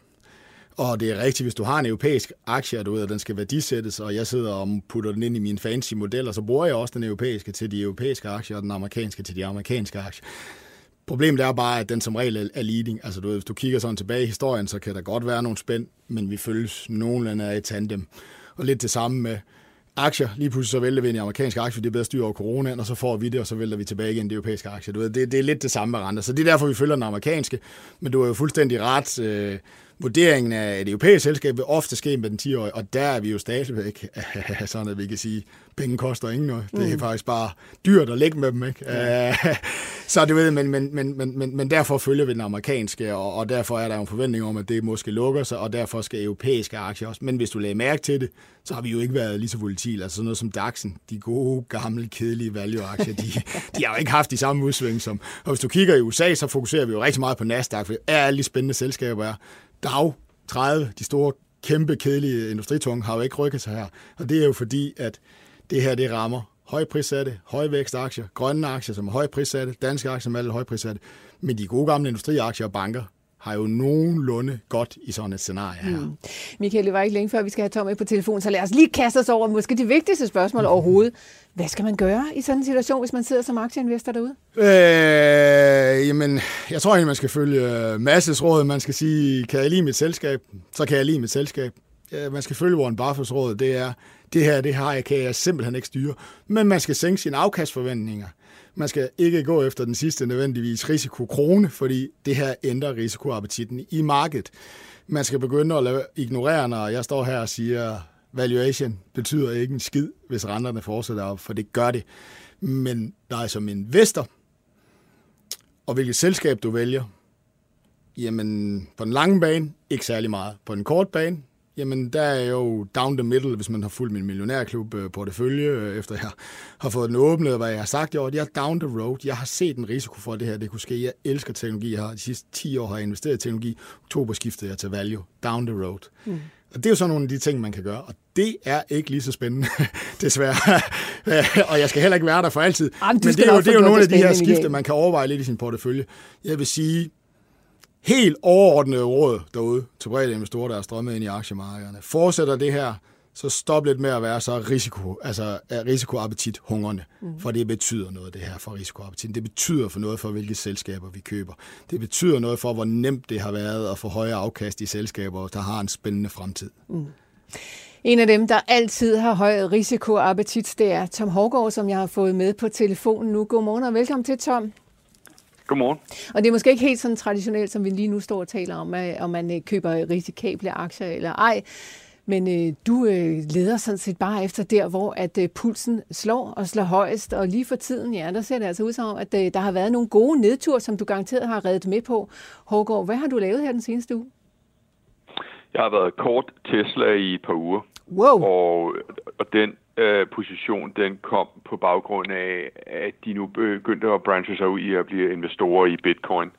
Og det er rigtigt, hvis du har en europæisk aktie, og den skal værdisættes, og jeg sidder og putter den ind i mine fancy modeller, så bruger jeg også den europæiske til de europæiske aktier, og den amerikanske til de amerikanske aktier. Problemet er bare, at den som regel er leading. Altså hvis du kigger sådan tilbage i historien, så kan der godt være nogle spænd, men vi følges nogenlunde af et tandem. Og lidt det samme med aktier. Lige pludselig så vælter vi en amerikansk aktie, det er bedre styr over coronaen, og så får vi det, og så vælter vi tilbage igen de europæiske aktier. Det er lidt det samme med renter. Så det er derfor, vi følger den amerikanske. Men du er jo fuldstændig ret. Vurderingen af et europæisk selskab vil ofte ske med den 10-årige, og der er vi jo stadigvæk sådan, at vi kan sige, penge koster ingen noget. Det er faktisk bare dyrt at lægge med dem, ikke? Så du ved, men derfor følger vi den amerikanske, og derfor er der jo en forventning om, at det måske lukker sig, og derfor skal europæiske aktier også. Men hvis du lagde mærke til det, så har vi jo ikke været lige så volatile. Altså sådan noget som DAX'en, de gode, gamle, kedelige value-aktier, de har jo ikke haft de samme udsving som. Og hvis du kigger i USA, så fokuserer vi jo rigtig meget på Nasdaq, for alle de spændende selskaber er. Dow 30, de store, kæmpe, kedelige industritunge, har jo ikke rykket sig her. Og det er jo fordi, at det her, det rammer højprissatte, højvækstaktier, grønne aktier, som er højprissatte, danske aktier, som er alle højprissatte. Men de gode gamle industriaktier og banker har jo nogenlunde godt i sådan et scenarie her. Michael, det var ikke længe før, vi skal have Tom med på telefon, så lad os lige kaste os over måske det vigtigste spørgsmål overhovedet. Hvad skal man gøre i sådan en situation, hvis man sidder som aktieinvestor derude? Jamen, jeg tror egentlig, man skal følge Masses råd. Man skal sige, kan jeg lide mit selskab, så kan jeg lide mit selskab. Man skal følge Warren Buffetts råd, kan jeg simpelthen ikke styre. Men man skal sænke sine afkastforventninger. Man skal ikke gå efter den sidste nødvendigvis risikokrone, fordi det her ændrer risikoappetitten i markedet. Man skal begynde at ignorere, når jeg står her og siger, valuation betyder ikke en skid, hvis renterne fortsætter op, for det gør det. Men der er som investor, og hvilket selskab du vælger, jamen på den lange bane, ikke særlig meget. På den korte bane, jamen der er jo down the middle, hvis man har fulgt min millionærklub portefølje, efter jeg har fået den åbnet, hvad jeg har sagt, jeg er down the road. Jeg har set en risiko for, at det her det kunne ske. Jeg elsker teknologi. Jeg har de sidste 10 år har jeg investeret i teknologi. Oktober skiftede jeg til value. Down the road. Og det er jo sådan nogle af de ting, man kan gøre. Og det er ikke lige så spændende, desværre. Og jeg skal heller ikke være der for altid. Men det er jo nogle af de her skifter, man kan overveje lidt i sin portefølje. Jeg vil sige, helt overordnet råd derude til brede investorer, der er strømmet ind i aktiemarkederne. Fortsætter det her, så stop lidt med at være så risikoappetit hungrende. For det betyder noget, det her for risikoappetit. Det betyder for noget for, hvilke selskaber vi køber. Det betyder noget for, hvor nemt det har været at få højere afkast i selskaber, der har en spændende fremtid. En af dem, der altid har høj risikoappetit, det er Tom Hougaard, som jeg har fået med på telefonen nu. Godmorgen og velkommen til, Tom. Godmorgen. Og det er måske ikke helt sådan traditionelt, som vi lige nu står og taler om man køber risikable aktier eller ej. Men du leder sådan set bare efter der, hvor at pulsen slår højest. Og lige for tiden, ja, der ser det altså ud som om, at der har været nogle gode nedture, som du garanteret har reddet med på. Hougaard, hvad har du lavet her den seneste uge? Jeg har været kort Tesla i et par uger. Wow. Og den position, den kom på baggrund af, at de nu begyndte at branche sig ud i at blive investorer i Bitcoin.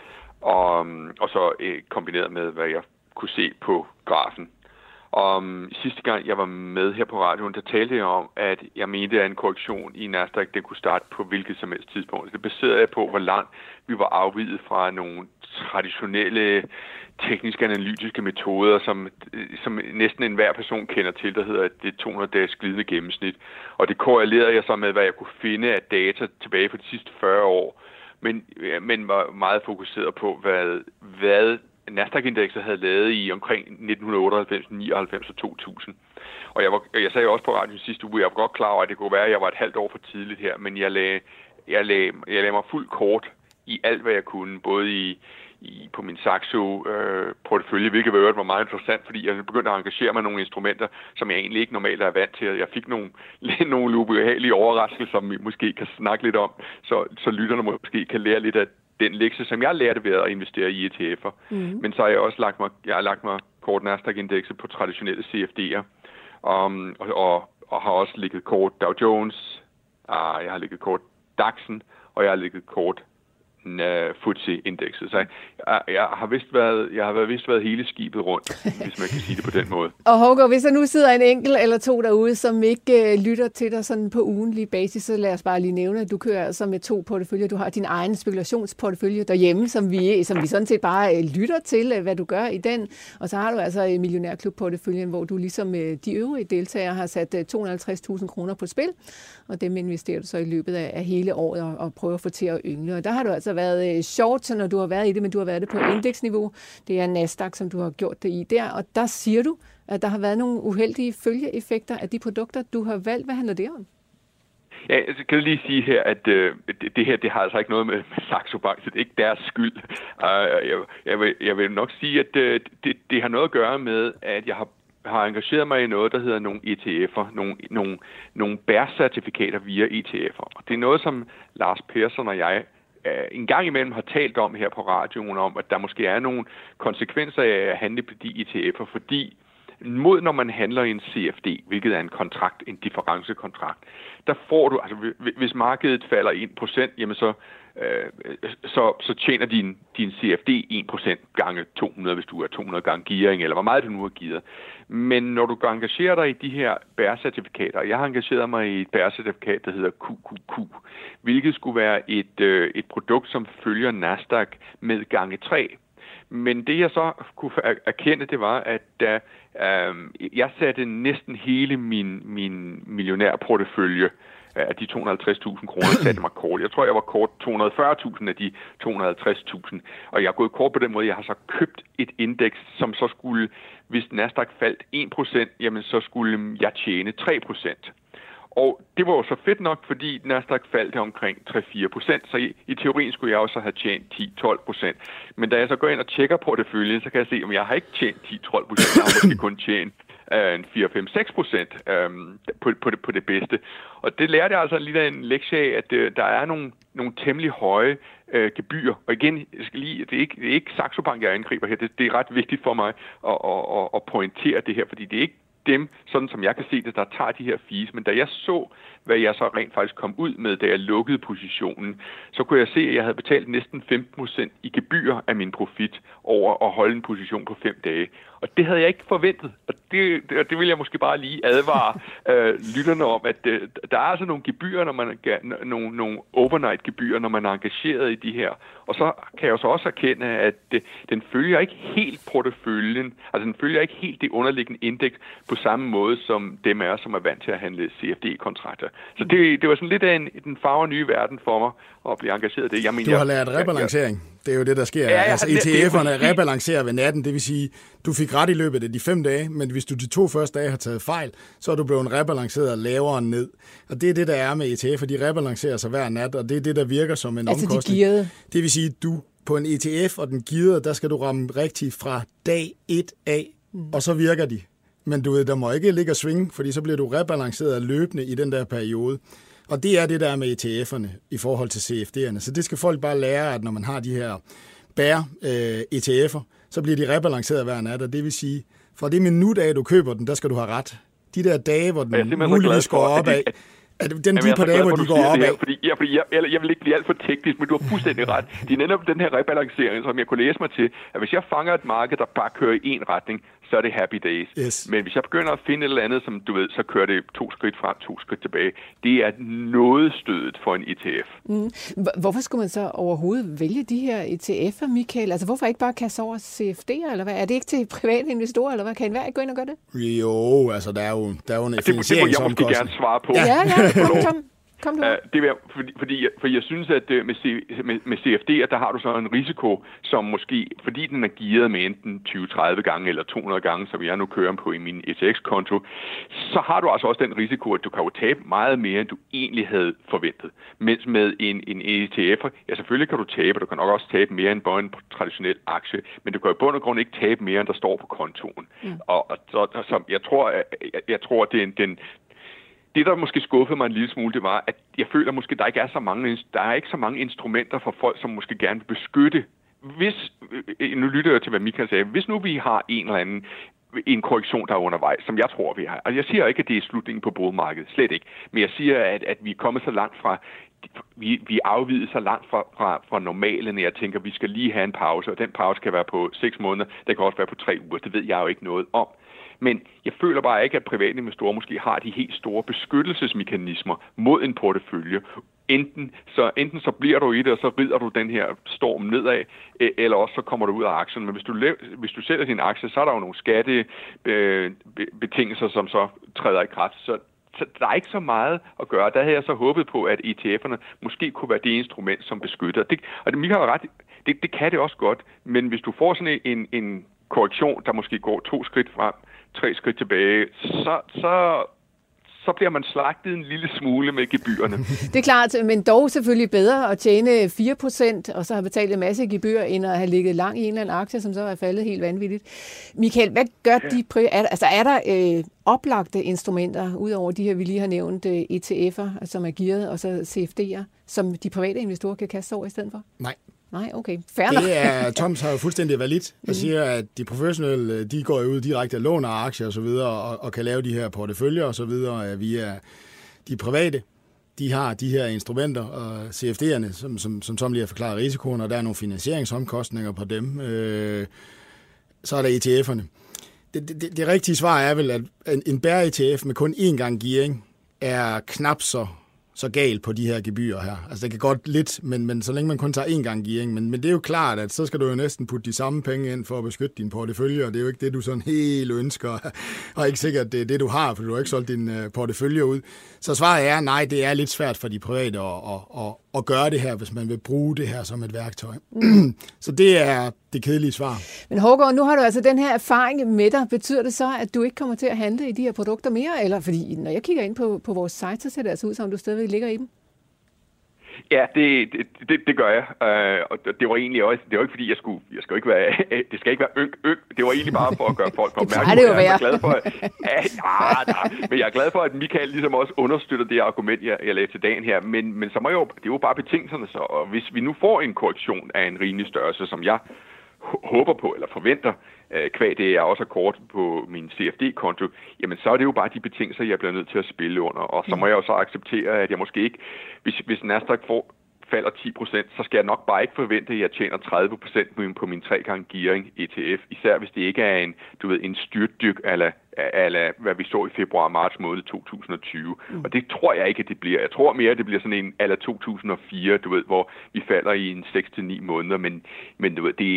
Og så kombineret med, hvad jeg kunne se på grafen. Sidste gang jeg var med her på radioen, der talte jeg om, at jeg mente, at en korrektion i Nasdaq, den kunne starte på hvilket som helst tidspunkt. Det baserede jeg på, hvor langt vi var afviget fra nogle traditionelle tekniske analytiske metoder, som næsten enhver person kender til, der hedder det 200-dages glidende gennemsnit. Og det korrelerede jeg så med, hvad jeg kunne finde af data tilbage på de sidste 40 år, men var meget fokuseret på, hvad Nasdaq-indekset havde lavet i omkring 1998, 99 og 2000. Og jeg sagde også på radioen sidste uge, jeg var godt klar over, at det kunne være, at jeg var et halvt år for tidligt her, men jeg lagde mig fuldt kort i alt, hvad jeg kunne, både på min Saxo-portefølje, hvilket var meget interessant, fordi jeg begyndte at engagere mig i nogle instrumenter, som jeg egentlig ikke normalt er vant til. Jeg fik nogle ubehagelige overraskelser, som vi måske kan snakke lidt om, så lytterne måske kan lære lidt af den lektie, som jeg lærte ved at investere i ETF'er. Men så har jeg også lagt mig kort Nasdaq-indekset på traditionelle CFD'er, og har også ligget kort Dow Jones, jeg har ligget kort DAX'en, og jeg har ligget kort FTSE-indekset. Så jeg har vist været hele skibet rundt, hvis man kan sige det på den måde. Og Hougaard, hvis der nu sidder en enkelt eller to derude, som ikke lytter til dig sådan på ugenlig basis, så lad os bare lige nævne, at du kører altså med 2 porteføljer. Du har din egen spekulationsportefølje derhjemme, som vi sådan set bare lytter til, hvad du gør i den. Og så har du altså millionærklub-porteføljen, hvor du ligesom de øvrige deltagere har sat 250.000 kroner på spil, og dem investerer du så i løbet af hele året og prøver at få til at yngle. Og der har du altså været short, når du har været i det, men du har været det på indeksniveau. Det er Nasdaq, som du har gjort det i der. Og der siger du, at der har været nogle uheldige følgeeffekter af de produkter, du har valgt. Hvad handler det om? Ja, altså, kan jeg lige sige her, at det her, det har altså ikke noget med Saxo Bank, så det er ikke deres skyld. Jeg vil nok sige, at det har noget at gøre med, at jeg har engageret mig i noget, der hedder nogle ETF'er, nogle bærcertifikater via ETF'er. Og det er noget, som Lars Persson og jeg en gang imellem har talt om her på radioen, om at der måske er nogle konsekvenser af at handle på de ETF'er, fordi når man handler i en CFD, hvilket er en kontrakt, en differencekontrakt, der får du, altså hvis markedet falder 1%, jamen så så tjener din CFD 1% gange 200, hvis du er 200 gange gearing, eller hvor meget du nu har gearet. Men når du engagerer dig i de her bærecertifikater, jeg har engageret mig i et bærecertifikat, der hedder QQQ, hvilket skulle være et produkt, som følger Nasdaq med gange 3. Men det jeg så kunne erkende, det var, at da jeg satte næsten hele min millionærportefølje af de 250.000 kroner, satte mig kort. Jeg tror, jeg var kort 240.000 af de 250.000. Og jeg er gået kort på den måde, jeg har så købt et indeks, som så skulle, hvis Nasdaq faldt 1%, jamen så skulle jeg tjene 3%. Og det var jo så fedt nok, fordi Nasdaq faldt til omkring 3-4%, så i teorien skulle jeg også have tjent 10-12%. Men da jeg så går ind og tjekker på det følgende, så kan jeg se, at jeg har ikke tjent 10-12%, jeg har måske kun tjent 4-5-6% på det bedste. Og det lærte jeg altså lidt af en lektie af, at der er nogle temmelig høje gebyrer. Og igen, det er ikke Saxo Bank, jeg angriber her. Det er ret vigtigt for mig at pointere det her, fordi det er ikke dem, sådan som jeg kan se det, der tager de her fees. Men da jeg så, hvad jeg så rent faktisk kom ud med, da jeg lukkede positionen, så kunne jeg se, at jeg havde betalt næsten 15% i gebyr af min profit over at holde en position på 5 dage. Og det havde jeg ikke forventet. Og det vil jeg måske bare lige advare lytterne om, at der er altså nogle gebyrer, når man nogle overnight-gebyrer, når man er engageret i de her. Og så kan jeg så også erkende, at den følger ikke helt porteføljen, altså den følger ikke helt det underliggende indeks på samme måde som dem er, som er vant til at handle CFD-kontrakter. Så det var sådan lidt af den farve nye verden for mig at blive engageret i det. Du har lært rebalancering. Det er jo det, der sker. Ja, altså ETF'erne rebalancerer ved natten, det vil sige, du fik ret i løbet af de 5 dage, men hvis du de 2 første dage har taget fejl, så er du blevet rebalanceret lavere ned. Og det er det, der er med ETF'er. De rebalancerer sig hver nat, og det er det, der virker som en omkostning. De gearede. Det vil sige, du på en ETF og den gearede, der skal du ramme rigtigt fra dag 1 af, og så virker de. Men du ved, der må ikke ligge og svinge, fordi så bliver du rebalanceret løbende i den der periode. Og det er det, der er med ETF'erne i forhold til CFD'erne. Så det skal folk bare lære, at når man har de her ETF'er, så bliver de rebalanceret hver nat. Og det vil sige, fra det minut af, du køber den, der skal du have ret. De der dage, hvor den muligvis går opad, de par dage, hvor de går opad. Jeg vil ikke blive alt for teknisk, men du har fuldstændig ret. Det er netop den her rebalancering, som jeg kunne læse mig til, at hvis jeg fanger et marked, der bare kører i en retning, så er det happy days. Yes. Men hvis jeg begynder at finde et eller andet, som du ved, så kører det 2 skridt frem, 2 skridt tilbage. Det er noget stødet for en ETF. Hvorfor skulle man så overhovedet vælge de her ETF'er, Michael? Altså hvorfor ikke bare kaste over CFD'er, eller hvad? Er det ikke til private investorer, eller hvad? Kan enhver ikke gå ind og gøre det? Jo, altså der er jo en finansieringsomkostning. Det må jeg måske gerne svare på. Ja, kom du. Fordi jeg synes, at med CFD'er, der har du så en risiko, som måske, fordi den er gearet med enten 20-30 gange eller 200 gange, som jeg nu kører på i min ETX-konto, så har du altså også den risiko, at du kan jo tabe meget mere, end du egentlig havde forventet. Mens med en ETF'er, ja selvfølgelig kan du tabe, du kan nok også tabe mere end bare en traditionel aktie, men du kan i bund og grund ikke tabe mere, end der står på kontoen. Og så jeg tror, at det, der måske skuffede mig en lille smule, det var, at jeg føler måske, der ikke er så mange instrumenter for folk, som måske gerne vil beskytte. Nu lytter jeg til, hvad Michael sagde, hvis nu vi har en eller anden en korrektion, der er undervejs, som jeg tror, vi har. Altså, jeg siger ikke, at det er slutningen på boligmarkedet, slet ikke. Men jeg siger, at vi er kommet så langt fra, vi er afvidet så langt fra normalen, jeg tænker, at vi skal lige have en pause, og den pause kan være på 6 måneder, det kan også være på 3 uger, det ved jeg jo ikke noget om. Men jeg føler bare ikke, at private investorer måske har de helt store beskyttelsesmekanismer mod en portefølje. Enten så bliver du i det, og så rider du den her storm nedad, eller også så kommer du ud af aktien. Men hvis du sælger din aktie, så er der jo nogle skattebetingelser, som så træder i kraft. Så der er ikke så meget at gøre. Der havde jeg så håbet på, at ETF'erne måske kunne være det instrument, som beskytter. Og Michael har ret, det kan det også godt. Men hvis du får sådan en korrektion, der måske går 2 skridt frem, 3 skridt tilbage, så bliver man slagtet en lille smule med gebyrerne. Det er klart, men dog selvfølgelig bedre at tjene 4%, og så have betalt en masse gebyr, end at have ligget lang i en eller anden aktie, som så er faldet helt vanvittigt. Michael, hvad gør er der oplagte instrumenter, udover de her, vi lige har nævnt, ETF'er, som er gearet, og så CFD'er, som de private investorer kan kaste over i stedet for? Nej, okay. Fair nok. Toms har jo fuldstændig validt. Jeg siger, at de professionelle, de går ud direkte og låner aktier og så videre, og kan lave de her porteføljer og så videre via de private. de har de her instrumenter, og CFD'erne, som Tom lige har forklaret risikoen, og der er nogle finansieringsomkostninger på dem. Så er der ETF'erne. Det rigtige svar er vel, at en bær-ETF med kun én gang gearing er knap så galt på de her gebyrer her. Altså det kan godt lidt, men så længe man kun tager én gang gearing. Men det er jo klart, at så skal du jo næsten putte de samme penge ind for at beskytte din portefølje, og det er jo ikke det, du sådan helt ønsker, og ikke sikkert det er det, du har, for du har ikke solgt din portefølje ud. Så svaret er, nej, det er lidt svært for de private at gøre det her, hvis man vil bruge det her som et værktøj. Så det er det kedelige svar. Men Hårgaard, nu har du altså den her erfaring med dig. Betyder det så, at du ikke kommer til at handle i de her produkter mere? Eller fordi, når jeg kigger ind på vores site, så ser det altså ud, som du stadigvæk ligger i dem. Ja, det gør jeg. Og det var egentlig også, det var ikke fordi, jeg skal ikke være, det skal ikke være ynk. Det var egentlig bare for at gøre folk opmærksom. Det er glad for, men jeg er glad for, at Michael ligesom også understøtter det argument, jeg lagde til dagen her. Men så må det er jo bare betingelserne så. Og hvis vi nu får en korrektion af en rimelig størrelse, som jeg håber på eller forventer, kvad det er også kort på min CFD-konto, jamen så er det jo bare de betingelser, jeg bliver nødt til at spille under. Og så må jeg jo så acceptere, at jeg måske ikke, hvis Nasdaq falder 10%, så skal jeg nok bare ikke forvente, at jeg tjener 30% på min 3 gange gearing ETF, især hvis det ikke er en styrtdyk ala hvad vi så i februar-marts måned 2020. Og det tror jeg ikke, at det bliver. Jeg tror mere, at det bliver sådan en ala 2004, hvor vi falder i en 6-9 måneder, men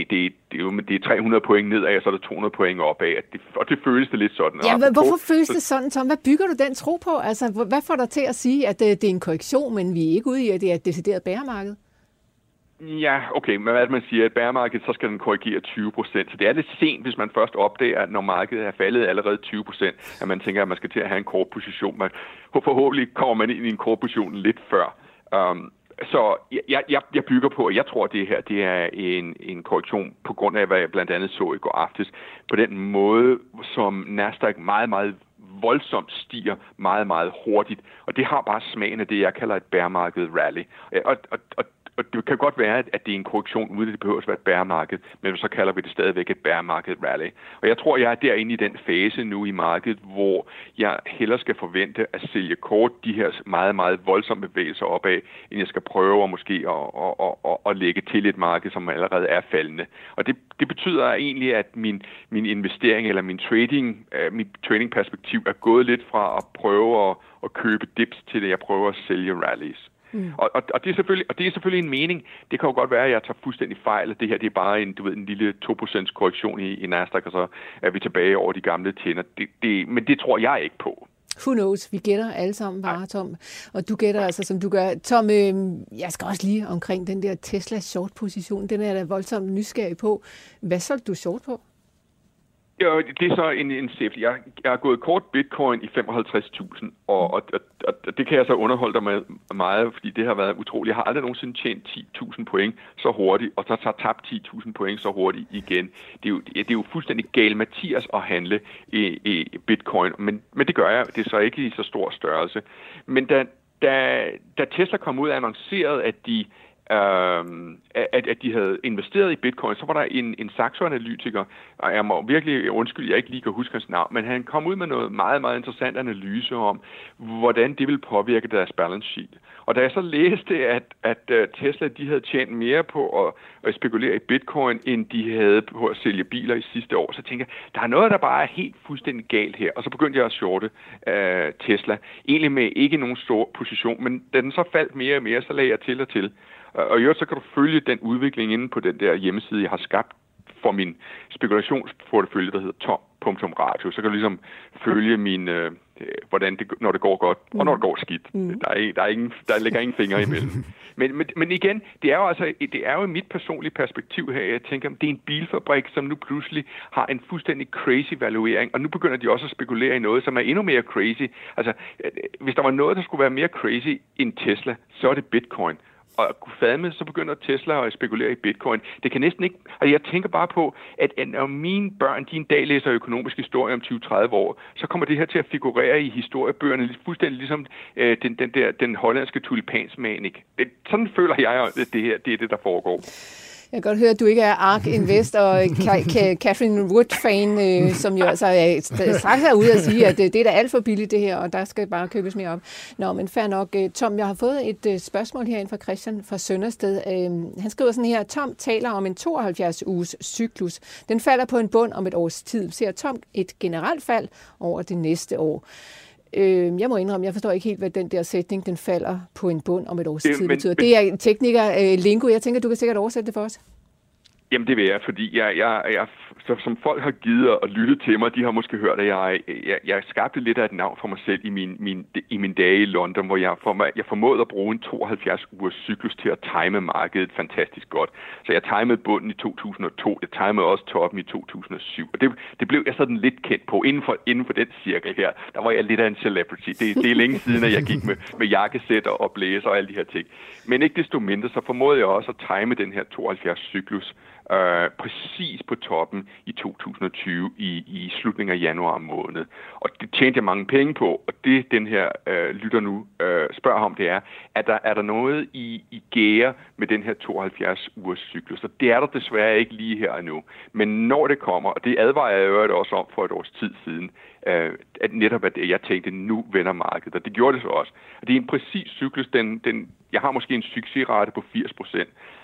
det er 300 point nedad, og så er der 200 point opad, og det føles det lidt sådan. Ja, men hvorfor føles det sådan, Tom? Hvad bygger du den tro på? Altså, hvad får dig til at sige, at det er en korrektion, men vi er ikke ude i, at det er et decideret bæremarked? Ja, okay, men hvad man siger, at bæremarkedet, så skal den korrigere 20%. Så det er lidt sent, hvis man først opdager, at når markedet er faldet allerede 20%, at man tænker, at man skal til at have en kort position. Men forhåbentlig kommer man ind i en kort position lidt før. Så jeg bygger på, at jeg tror, at det her det er en korrektion på grund af, hvad jeg blandt andet så i går aftes. På den måde, som Nasdaq meget, meget voldsomt stiger meget, meget hurtigt. Og det har bare smagen af det, jeg kalder et bæremarked rally. Og det kan godt være, at det er en korrektion, uden at det behøver at være et bæremarked, men så kalder vi det stadigvæk et bæremarked rally. Og jeg tror, jeg er derinde i den fase nu i markedet, hvor jeg hellere skal forvente at sælge kort de her meget, meget voldsomme bevægelser opad, end jeg skal prøve at måske at lægge til et marked, som allerede er faldende. Og det betyder egentlig, at min investering eller min tradingperspektiv er gået lidt fra at prøve at købe dips til det, jeg prøver at sælge rallies. Og det er selvfølgelig en mening. Det kan jo godt være, at jeg tager fuldstændig fejl. Det her det er bare en lille 2% korrektion i Nasdaq, og så er vi tilbage over de gamle tænder. Men det tror jeg ikke på. Who knows? Vi gætter alle sammen bare, Tom. Og du gætter altså, som du gør. Tom, jeg skal også lige omkring den der Tesla short-position. Den er jeg da voldsomt nysgerrig på. Hvad solgte du short på? Ja, det er så en safety. Jeg har gået kort bitcoin i 55.000, og det kan jeg så underholde dig med meget, fordi det har været utroligt. Jeg har aldrig nogensinde tjent 10.000 point så hurtigt, og så tabt 10.000 point så hurtigt igen. Det er jo fuldstændig gal Mathias at handle i bitcoin, men det gør jeg. Det er så ikke i så stor størrelse. Men da Tesla kom ud og annoncerede, at de havde investeret i bitcoin, så var der en Saxo-analytiker, og jeg må virkelig undskylde, jeg ikke lige kan huske hans navn, men han kom ud med noget meget, meget interessant analyse om, hvordan det ville påvirke deres balance sheet. Og da jeg så læste, at Tesla de havde tjent mere på at spekulere i bitcoin, end de havde på at sælge biler i sidste år, så tænkte jeg, der er noget, der bare er helt fuldstændig galt her. Og så begyndte jeg at shorte Tesla. Egentlig med ikke nogen stor position, men da den så faldt mere og mere, så lagde jeg til og til. Og i øvrigt, så kan du følge den udvikling inde på den der hjemmeside, jeg har skabt for min spekulationsportefølje, der hedder tom.radio. Så kan du ligesom følge min, hvordan det, når det går godt, og når det går skidt. Der ligger ingen fingre imellem. Men igen, det er jo i mit personlige perspektiv her, jeg tænker, det er en bilfabrik, som nu pludselig har en fuldstændig crazy valuering, og nu begynder de også at spekulere i noget, som er endnu mere crazy. Altså, hvis der var noget, der skulle være mere crazy end Tesla, så er det bitcoin. Og fadme, så begynder Tesla at spekulere i bitcoin. Det kan næsten ikke... Altså jeg tænker bare på, at når mine børn, de en dag læser økonomisk historie om 20-30 år, så kommer det her til at figurere i historiebøgerne, fuldstændig ligesom den hollandske tulipansmanik. Sådan føler jeg, at det her det er det, der foregår. Jeg kan godt høre, at du ikke er ARK Invest og Catherine Wood-fan, som jo altså straks er ude at sige, at det er da alt for billigt det her, og der skal bare købes mere op. Nå, men fair nok. Tom, jeg har fået et spørgsmål herinde fra Christian fra Søndersted. Han skriver sådan her: Tom taler om en 72-uges cyklus. Den falder på en bund om et års tid. Ser Tom et generelt fald over det næste år? Jeg må indrømme, jeg forstår ikke helt, hvad den der sætning, den falder på en bund om et års tid betyder. Det er tekniker lingo. Jeg tænker, du kan sikkert oversætte det for os. Jamen, det vil jeg, fordi jeg som folk har givet at lytte til mig, de har måske hørt, at jeg skabte lidt af et navn for mig selv i min dage i London, hvor jeg formåede at bruge en 72-ugers cyklus til at time markedet fantastisk godt. Så jeg timede bunden i 2002, jeg timede også toppen i 2007, og det blev jeg sådan lidt kendt på. Inden for den cirkel her, der var jeg lidt af en celebrity. Det er længe siden, at jeg gik med jakkesæt og blæser og alle de her ting. Men ikke desto mindre, så formåede jeg også at time den her 72-cyklus præcis på toppen i 2020 i slutningen af januar måned. Og det tjente jeg mange penge på, og det den her lytter nu spørger om, det er der noget i gære med den her 72-ugers cyklus? Og det er der desværre ikke lige her og nu. Men når det kommer, og det advarer jeg jo også om for et års tid siden, at netop at jeg tænkte, nu vender markedet, og det gjorde det så også. Og det er en præcis cyklus, jeg har måske en succesrate på 80%.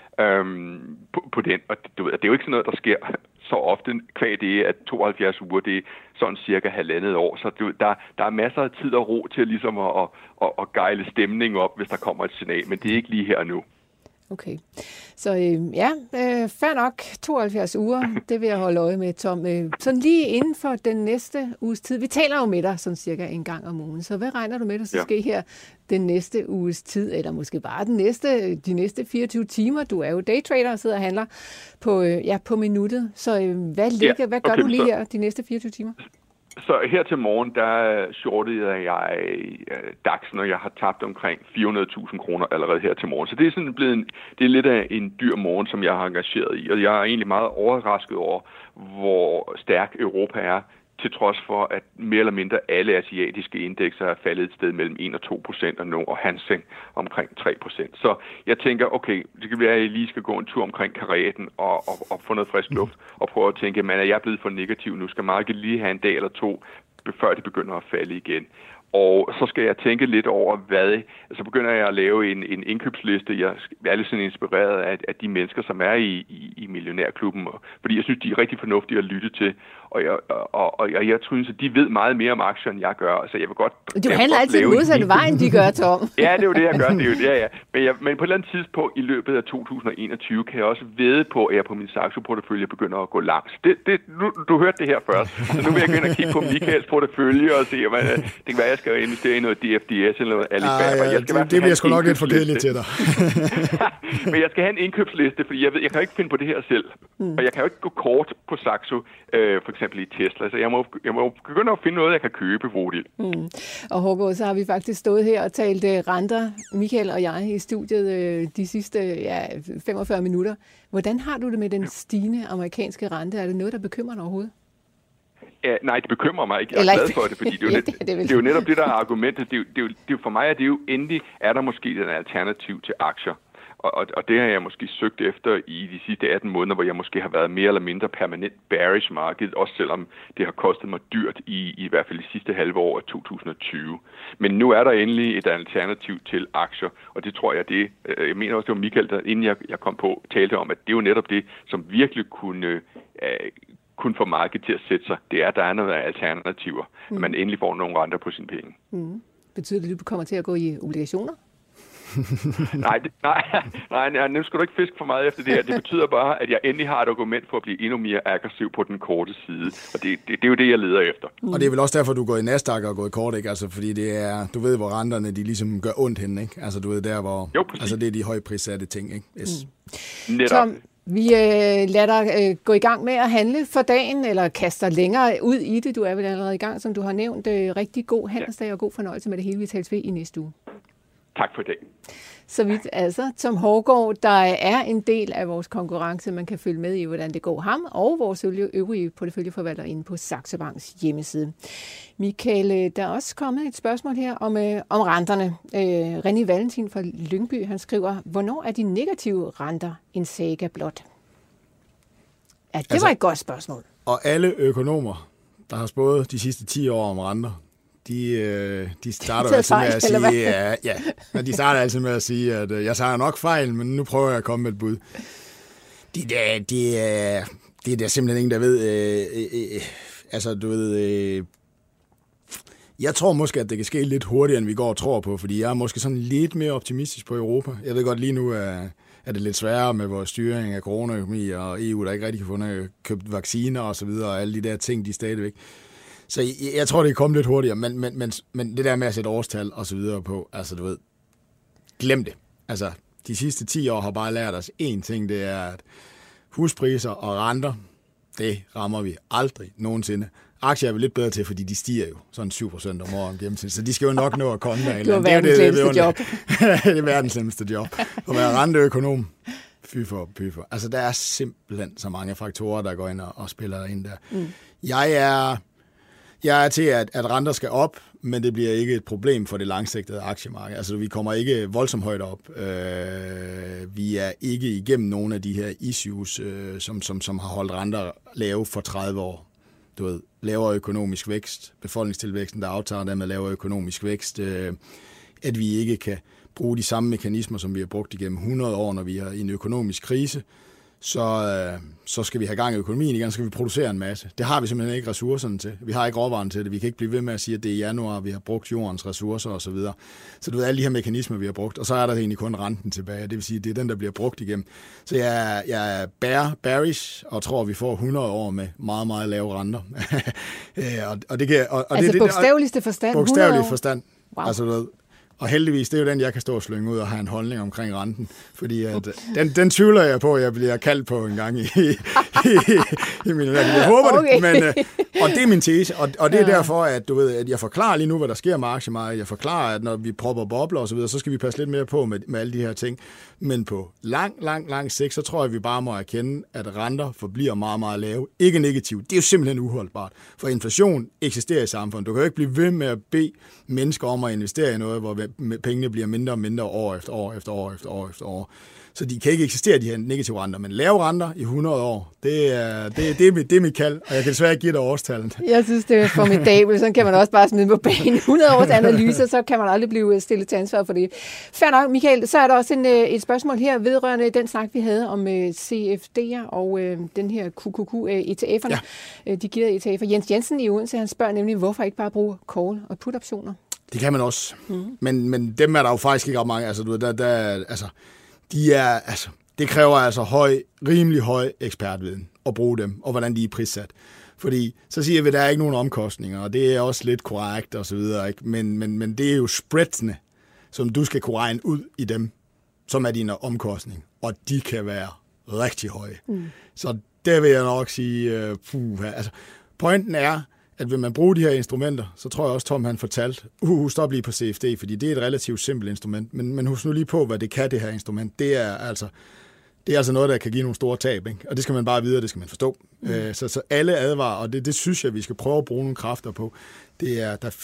På den, og det er jo ikke sådan noget, der sker så ofte, kvad det, at 72 uger, det er sådan cirka halvandet år, så der er masser af tid og ro til ligesom at gejle stemning op, hvis der kommer et signal, men det er ikke lige her nu. Okay, så fair nok, 72 uger, det vil jeg holde øje med, Tom. Sådan lige inden for den næste uges tid, vi taler jo med dig sådan cirka en gang om ugen, så hvad regner du med, der skal ske her den næste uges tid, eller måske bare de næste 24 timer? Du er jo daytrader og sidder og handler på minuttet, så hvad gør du lige her de næste 24 timer? Så her til morgen, der shortede jeg DAX'en, og jeg har tabt omkring 400.000 kroner allerede her til morgen. Så det er sådan det er lidt af en dyr morgen, som jeg har engageret i, og jeg er egentlig meget overrasket over, hvor stærk Europa er, til trods for, at mere eller mindre alle asiatiske indekser er faldet et sted mellem 1 og 2%, og nu og Hang Seng omkring 3%. Så jeg tænker, okay, det kan være, at jeg lige skal gå en tur omkring kareten og få noget frisk luft, og prøve at tænke, man er jeg blevet for negativ nu? Skal markedet lige have en dag eller to, før det begynder at falde igen? Og så skal jeg tænke lidt over, så begynder jeg at lave en indkøbsliste. Jeg er lidt sådan inspireret af de mennesker, som er i Millionærklubben, fordi jeg synes, de er rigtig fornuftige at lytte til. Og jeg tror, at de ved meget mere om aktier, end jeg gør. Så jeg vil godt... Du handler altid den modsatte vej, end de gør, Tom. Ja, det er jo det, jeg gør. Det er jo det, ja. Men på et eller andet tidspunkt i løbet af 2021 kan jeg også vædde på, at jeg på min Saxo-portefølje begynder at gå langs. Du hørte det her først. Så nu vil jeg gå ind og kigge på Michaels portefølje og se, det kan være, jeg skal investere i noget DFDS eller noget Alibaba. Det bliver sgu nok lidt for kedeligt til dig. Men jeg skal have en indkøbsliste, fordi jeg kan jo ikke finde på det her selv. Og jeg kan jo ikke gå kort på Saxo, for eksempel i Tesla. Så jeg må begynde at finde noget, jeg kan købe, Bodil. Og Håkon, så har vi faktisk stået her og talt renter, Michael og jeg, i studiet de sidste 45 minutter. Hvordan har du det med den stigende amerikanske rente? Er det noget, der bekymrer dig overhovedet? Ja, nej, det bekymrer mig ikke. Jeg er glad for det, fordi det er jo netop det, der er argumentet. For mig er det jo endelig, er der måske et alternativ til aktier. Og det har jeg måske søgt efter i de sidste 18 måneder, hvor jeg måske har været mere eller mindre permanent bearish market, også selvom det har kostet mig dyrt i hvert fald de sidste halve år af 2020. Men nu er der endelig et alternativ til aktier, og det tror jeg jeg mener også, det var Michael, der inden jeg kom på, talte om, at det er jo netop det, som virkelig kunne få markedet til at sætte sig. Det er, at der er nogle alternativer, at man endelig får nogle renter på sine penge. Betyder det, at du kommer til at gå i obligationer? Nej, nu skal du ikke fiske for meget efter det her. Det betyder bare, at jeg endelig har et argument for at blive endnu mere aggressiv på den korte side. Og det er jo det, jeg leder efter. Og det er vel også derfor, du går i Nasdaq og går i kort, ikke? Altså, fordi det er, du ved, hvor renterne de ligesom gør ondt henne, ikke? Altså, du ved, der hvor... Jo, præcis. Altså, det er de højprissatte ting, ikke? Yes. Tom, vi lader dig gå i gang med at handle for dagen, eller kaster længere ud i det. Du er vel allerede i gang, som du har nævnt. Rigtig god handelsdag og god fornøjelse med det hele, vi tales ved i næste uge. Tak for det. Så vidt altså Tom Hougaard, der er en del af vores konkurrence, man kan følge med i, hvordan det går ham, og vores øvrige porteføljeforvaltere inde på Saxo Banks hjemmeside. Michael, der er også kommet et spørgsmål her om renterne. René Valentin fra Lyngby, han skriver, hvornår er de negative renter en saga blot? Ja, det var et godt spørgsmål. Og alle økonomer, der har spået de sidste 10 år om renter, de starter altid med at sige, de starter altid med at sige, at jeg tager nok fejl, men nu prøver jeg at komme med et bud. Det er der simpelthen ingen, der ved. Jeg tror måske, at det kan ske lidt hurtigere, end vi går og tror på, fordi jeg er måske sådan lidt mere optimistisk på Europa. Jeg ved godt, lige nu er det lidt sværere med vores styring af coronaøkonomi og EU, der ikke rigtig kan få købt vacciner og så videre, og alle de der ting, de stadigvæk. Så jeg tror, det er kommet lidt hurtigere, men det der med at sætte årstal og så videre på, altså du ved, glem det. Altså, de sidste 10 år har bare lært os én ting, det er, at huspriser og renter, det rammer vi aldrig nogensinde. Aktier er vi lidt bedre til, fordi de stiger jo sådan 7% om året gennemsnit, så de skal jo nok nå at komme der. Det er verdens nemmeste job. Det er verdens nemmeste job. At være renteøkonom, fy for. Altså, der er simpelthen så mange faktorer, der går ind og spiller ind der. Mm. Jeg er til, at renter skal op, men det bliver ikke et problem for det langsigtede aktiemarked. Altså, vi kommer ikke voldsomt højt op. Vi er ikke igennem nogle af de her issues, som har holdt renter lave for 30 år. Du ved, lavere økonomisk vækst, befolkningstilvæksten, der aftager der med lavere økonomisk vækst, at vi ikke kan bruge de samme mekanismer, som vi har brugt igennem 100 år, når vi er i en økonomisk krise, så skal vi have gang i økonomien igen, så skal vi producere en masse. Det har vi simpelthen ikke ressourcerne til. Vi har ikke råvaren til det. Vi kan ikke blive ved med at sige, at det er i januar, vi har brugt jordens ressourcer osv. Så du ved, alle de her mekanismer, vi har brugt, og så er der egentlig kun renten tilbage. Det vil sige, det er den, der bliver brugt igennem. Så jeg er bearish og tror, at vi får 100 år med meget, meget lave renter. og det kan, og altså bogstaveligste forstand? Bogstavelig forstand. Wow. Altså, du ved, og heldigvis, det er jo den, jeg kan stå og slynge ud og have en holdning omkring renten. Fordi at, den tvivler jeg på, at jeg bliver kaldt på en gang i min verden. Jeg håber det, men, og det er min tese. Og det er derfor, at, du ved, at jeg forklarer lige nu, hvad der sker med aktiemarkedet. Jeg forklarer, at når vi propper bobler og så videre, så skal vi passe lidt mere på med alle de her ting. Men på lang sigt, så tror jeg, at vi bare må erkende, at renter forbliver meget, meget lave. Ikke negativt. Det er jo simpelthen uholdbart. For inflation eksisterer i samfundet. Du kan jo ikke blive ved med at bede mennesker om at investere i noget, hvor pengene bliver mindre og mindre år efter år. Så de kan ikke eksistere, de her negative renter. Men lave renter i 100 år, det er mit kald, og jeg kan desværre ikke give dig årstallet. Jeg synes, det er formidabelt. Sådan kan man også bare smide på banen. 100 års analyser, så kan man aldrig blive stillet til ansvar for det. Fair nok, Michael. Så er der også et spørgsmål her vedrørende den snak, vi havde om CFD'er og den her QQQ-ETF'erne. Ja. De giver ETF'er. Jens Jensen i Odense, han spørger nemlig, hvorfor ikke bare bruge call- og put-optioner? Det kan man også. Men dem er der jo faktisk ikke ret mange. Altså, du ved, det kræver altså rimelig høj ekspertviden at bruge dem, og hvordan de er prissat. Fordi så siger vi, at der er ikke nogen omkostninger, og det er også lidt korrekt og så videre. Ikke? Men det er jo spreadsene, som du skal kunne regne ud i dem, som er dine omkostninger, og de kan være rigtig høje. Så der vil jeg nok sige, pointen er, at vil man bruge de her instrumenter, så tror jeg også, Tom han fortalte, stop lige på CFD, fordi det er et relativt simpelt instrument, men husk nu lige på, hvad det kan, det her instrument. Det er altså noget, der kan give nogle store tab, ikke? Og det skal man bare vide, og det skal man forstå. Så alle advarer, og det synes jeg, vi skal prøve at bruge nogle kræfter på. Det er, der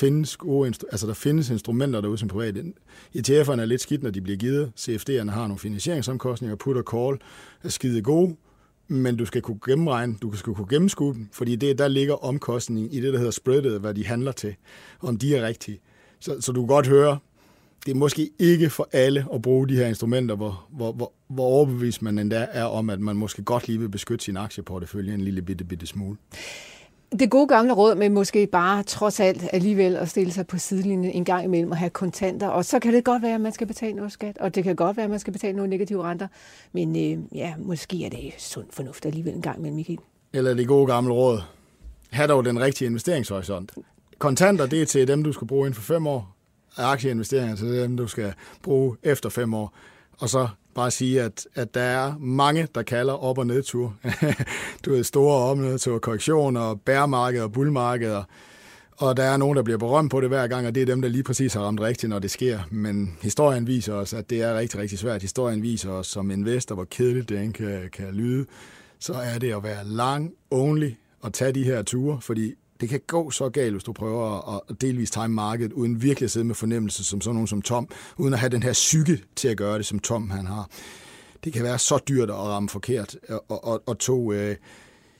findes instrumenter derude som private. ETF'erne er lidt skidt, når de bliver givet. CFD'erne har nogle finansieringsomkostninger, put og call er skide gode, men du skal kunne gennemregne, du skal kunne gennemskue dem, fordi der ligger omkostning i det, der hedder spreadet, hvad de handler til, om de er rigtige. Så du kan godt høre, det er måske ikke for alle at bruge de her instrumenter, hvor overbevist man endda er om, at man måske godt lige vil beskytte sin aktieportefølje en lille bitte smule. Det gode gamle råd med måske bare trods alt alligevel at stille sig på sidelinjen en gang imellem og have kontanter, og så kan det godt være, at man skal betale noget skat, og det kan godt være, at man skal betale nogle negative renter, men måske er det sund fornuft alligevel en gang imellem, Michael. Eller det gode gamle råd. Ha' dog den rigtige investeringshorisont. Kontanter, det er til dem, du skal bruge inden for 5 år. Aktieinvesteringer til dem, du skal bruge efter 5 år. Og så bare sige, at der er mange, der kalder op- og nedtur. Du ved, store op- og nedtur, korrektioner, bærmarkeder, bullmarkeder. Og der er nogen, der bliver berømt på det hver gang, og det er dem, der lige præcis har ramt rigtigt, når det sker. Men historien viser os, at det er rigtig, rigtig svært. Historien viser os som investor, hvor kedeligt det end kan lyde. Så er det at være lang only og tage de her ture, fordi det kan gå så galt, hvis du prøver at delvis time markedet, uden virkelig at sidde med fornemmelse som sådan nogen som Tom, uden at have den her psyke til at gøre det, som Tom han har. Det kan være så dyrt at ramme forkert, og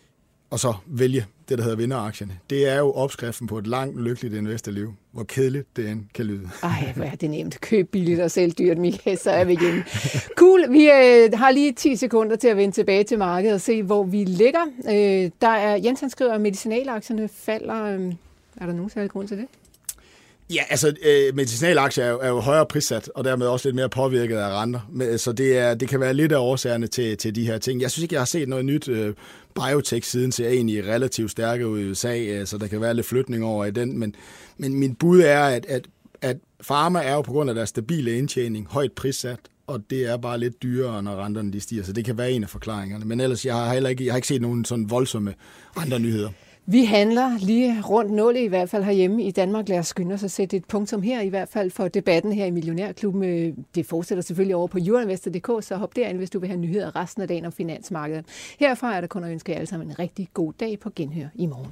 og så vælge det, der hedder vinderaktierne. Det er jo opskriften på et langt, lykkeligt investorliv. Hvor kedeligt det end kan lyde. Ej, hvor er det nemt. Køb billigt og sælg dyrt, Michael, så er vi igen. Cool. Vi har lige 10 sekunder til at vende tilbage til markedet og se, hvor vi ligger. Jens han skriver, at medicinalaktierne falder. Er der nogen særlig grund til det? Ja, altså medicinalaktier er jo højere prissat, og dermed også lidt mere påvirket af renter. Så det kan være lidt af årsagerne til de her ting. Jeg synes ikke, jeg har set noget nyt. Biotech-siden ser egentlig relativt stærke ud i USA, så der kan være lidt flytning over i den. Men min bud er, at pharma er jo på grund af deres stabile indtjening højt prissat, og det er bare lidt dyrere, når renterne de stiger. Så det kan være en af forklaringerne. Men ellers, jeg har ikke set nogen sådan voldsomme andre nyheder. Vi handler lige rundt 0 i hvert fald herhjemme i Danmark. Lad os skynde os at sætte et punktum her i hvert fald for debatten her i Millionærklubben. Det fortsætter selvfølgelig over på euroinvestor.dk, så hop derind, hvis du vil have nyheder resten af dagen om finansmarkedet. Herfra er der kun at ønske jer alle sammen en rigtig god dag på genhør i morgen.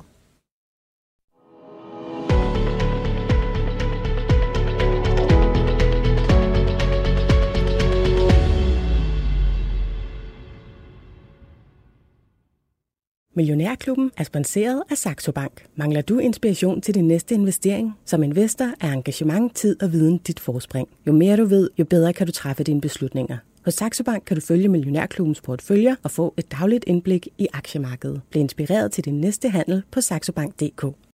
Millionærklubben er sponsoreret af Saxo Bank. Mangler du inspiration til din næste investering? Som investor er engagement, tid og viden dit forspring. Jo mere du ved, jo bedre kan du træffe dine beslutninger. Hos Saxo Bank kan du følge Millionærklubbens porteføljer og få et dagligt indblik i aktiemarkedet. Bliv inspireret til din næste handel på saxobank.dk.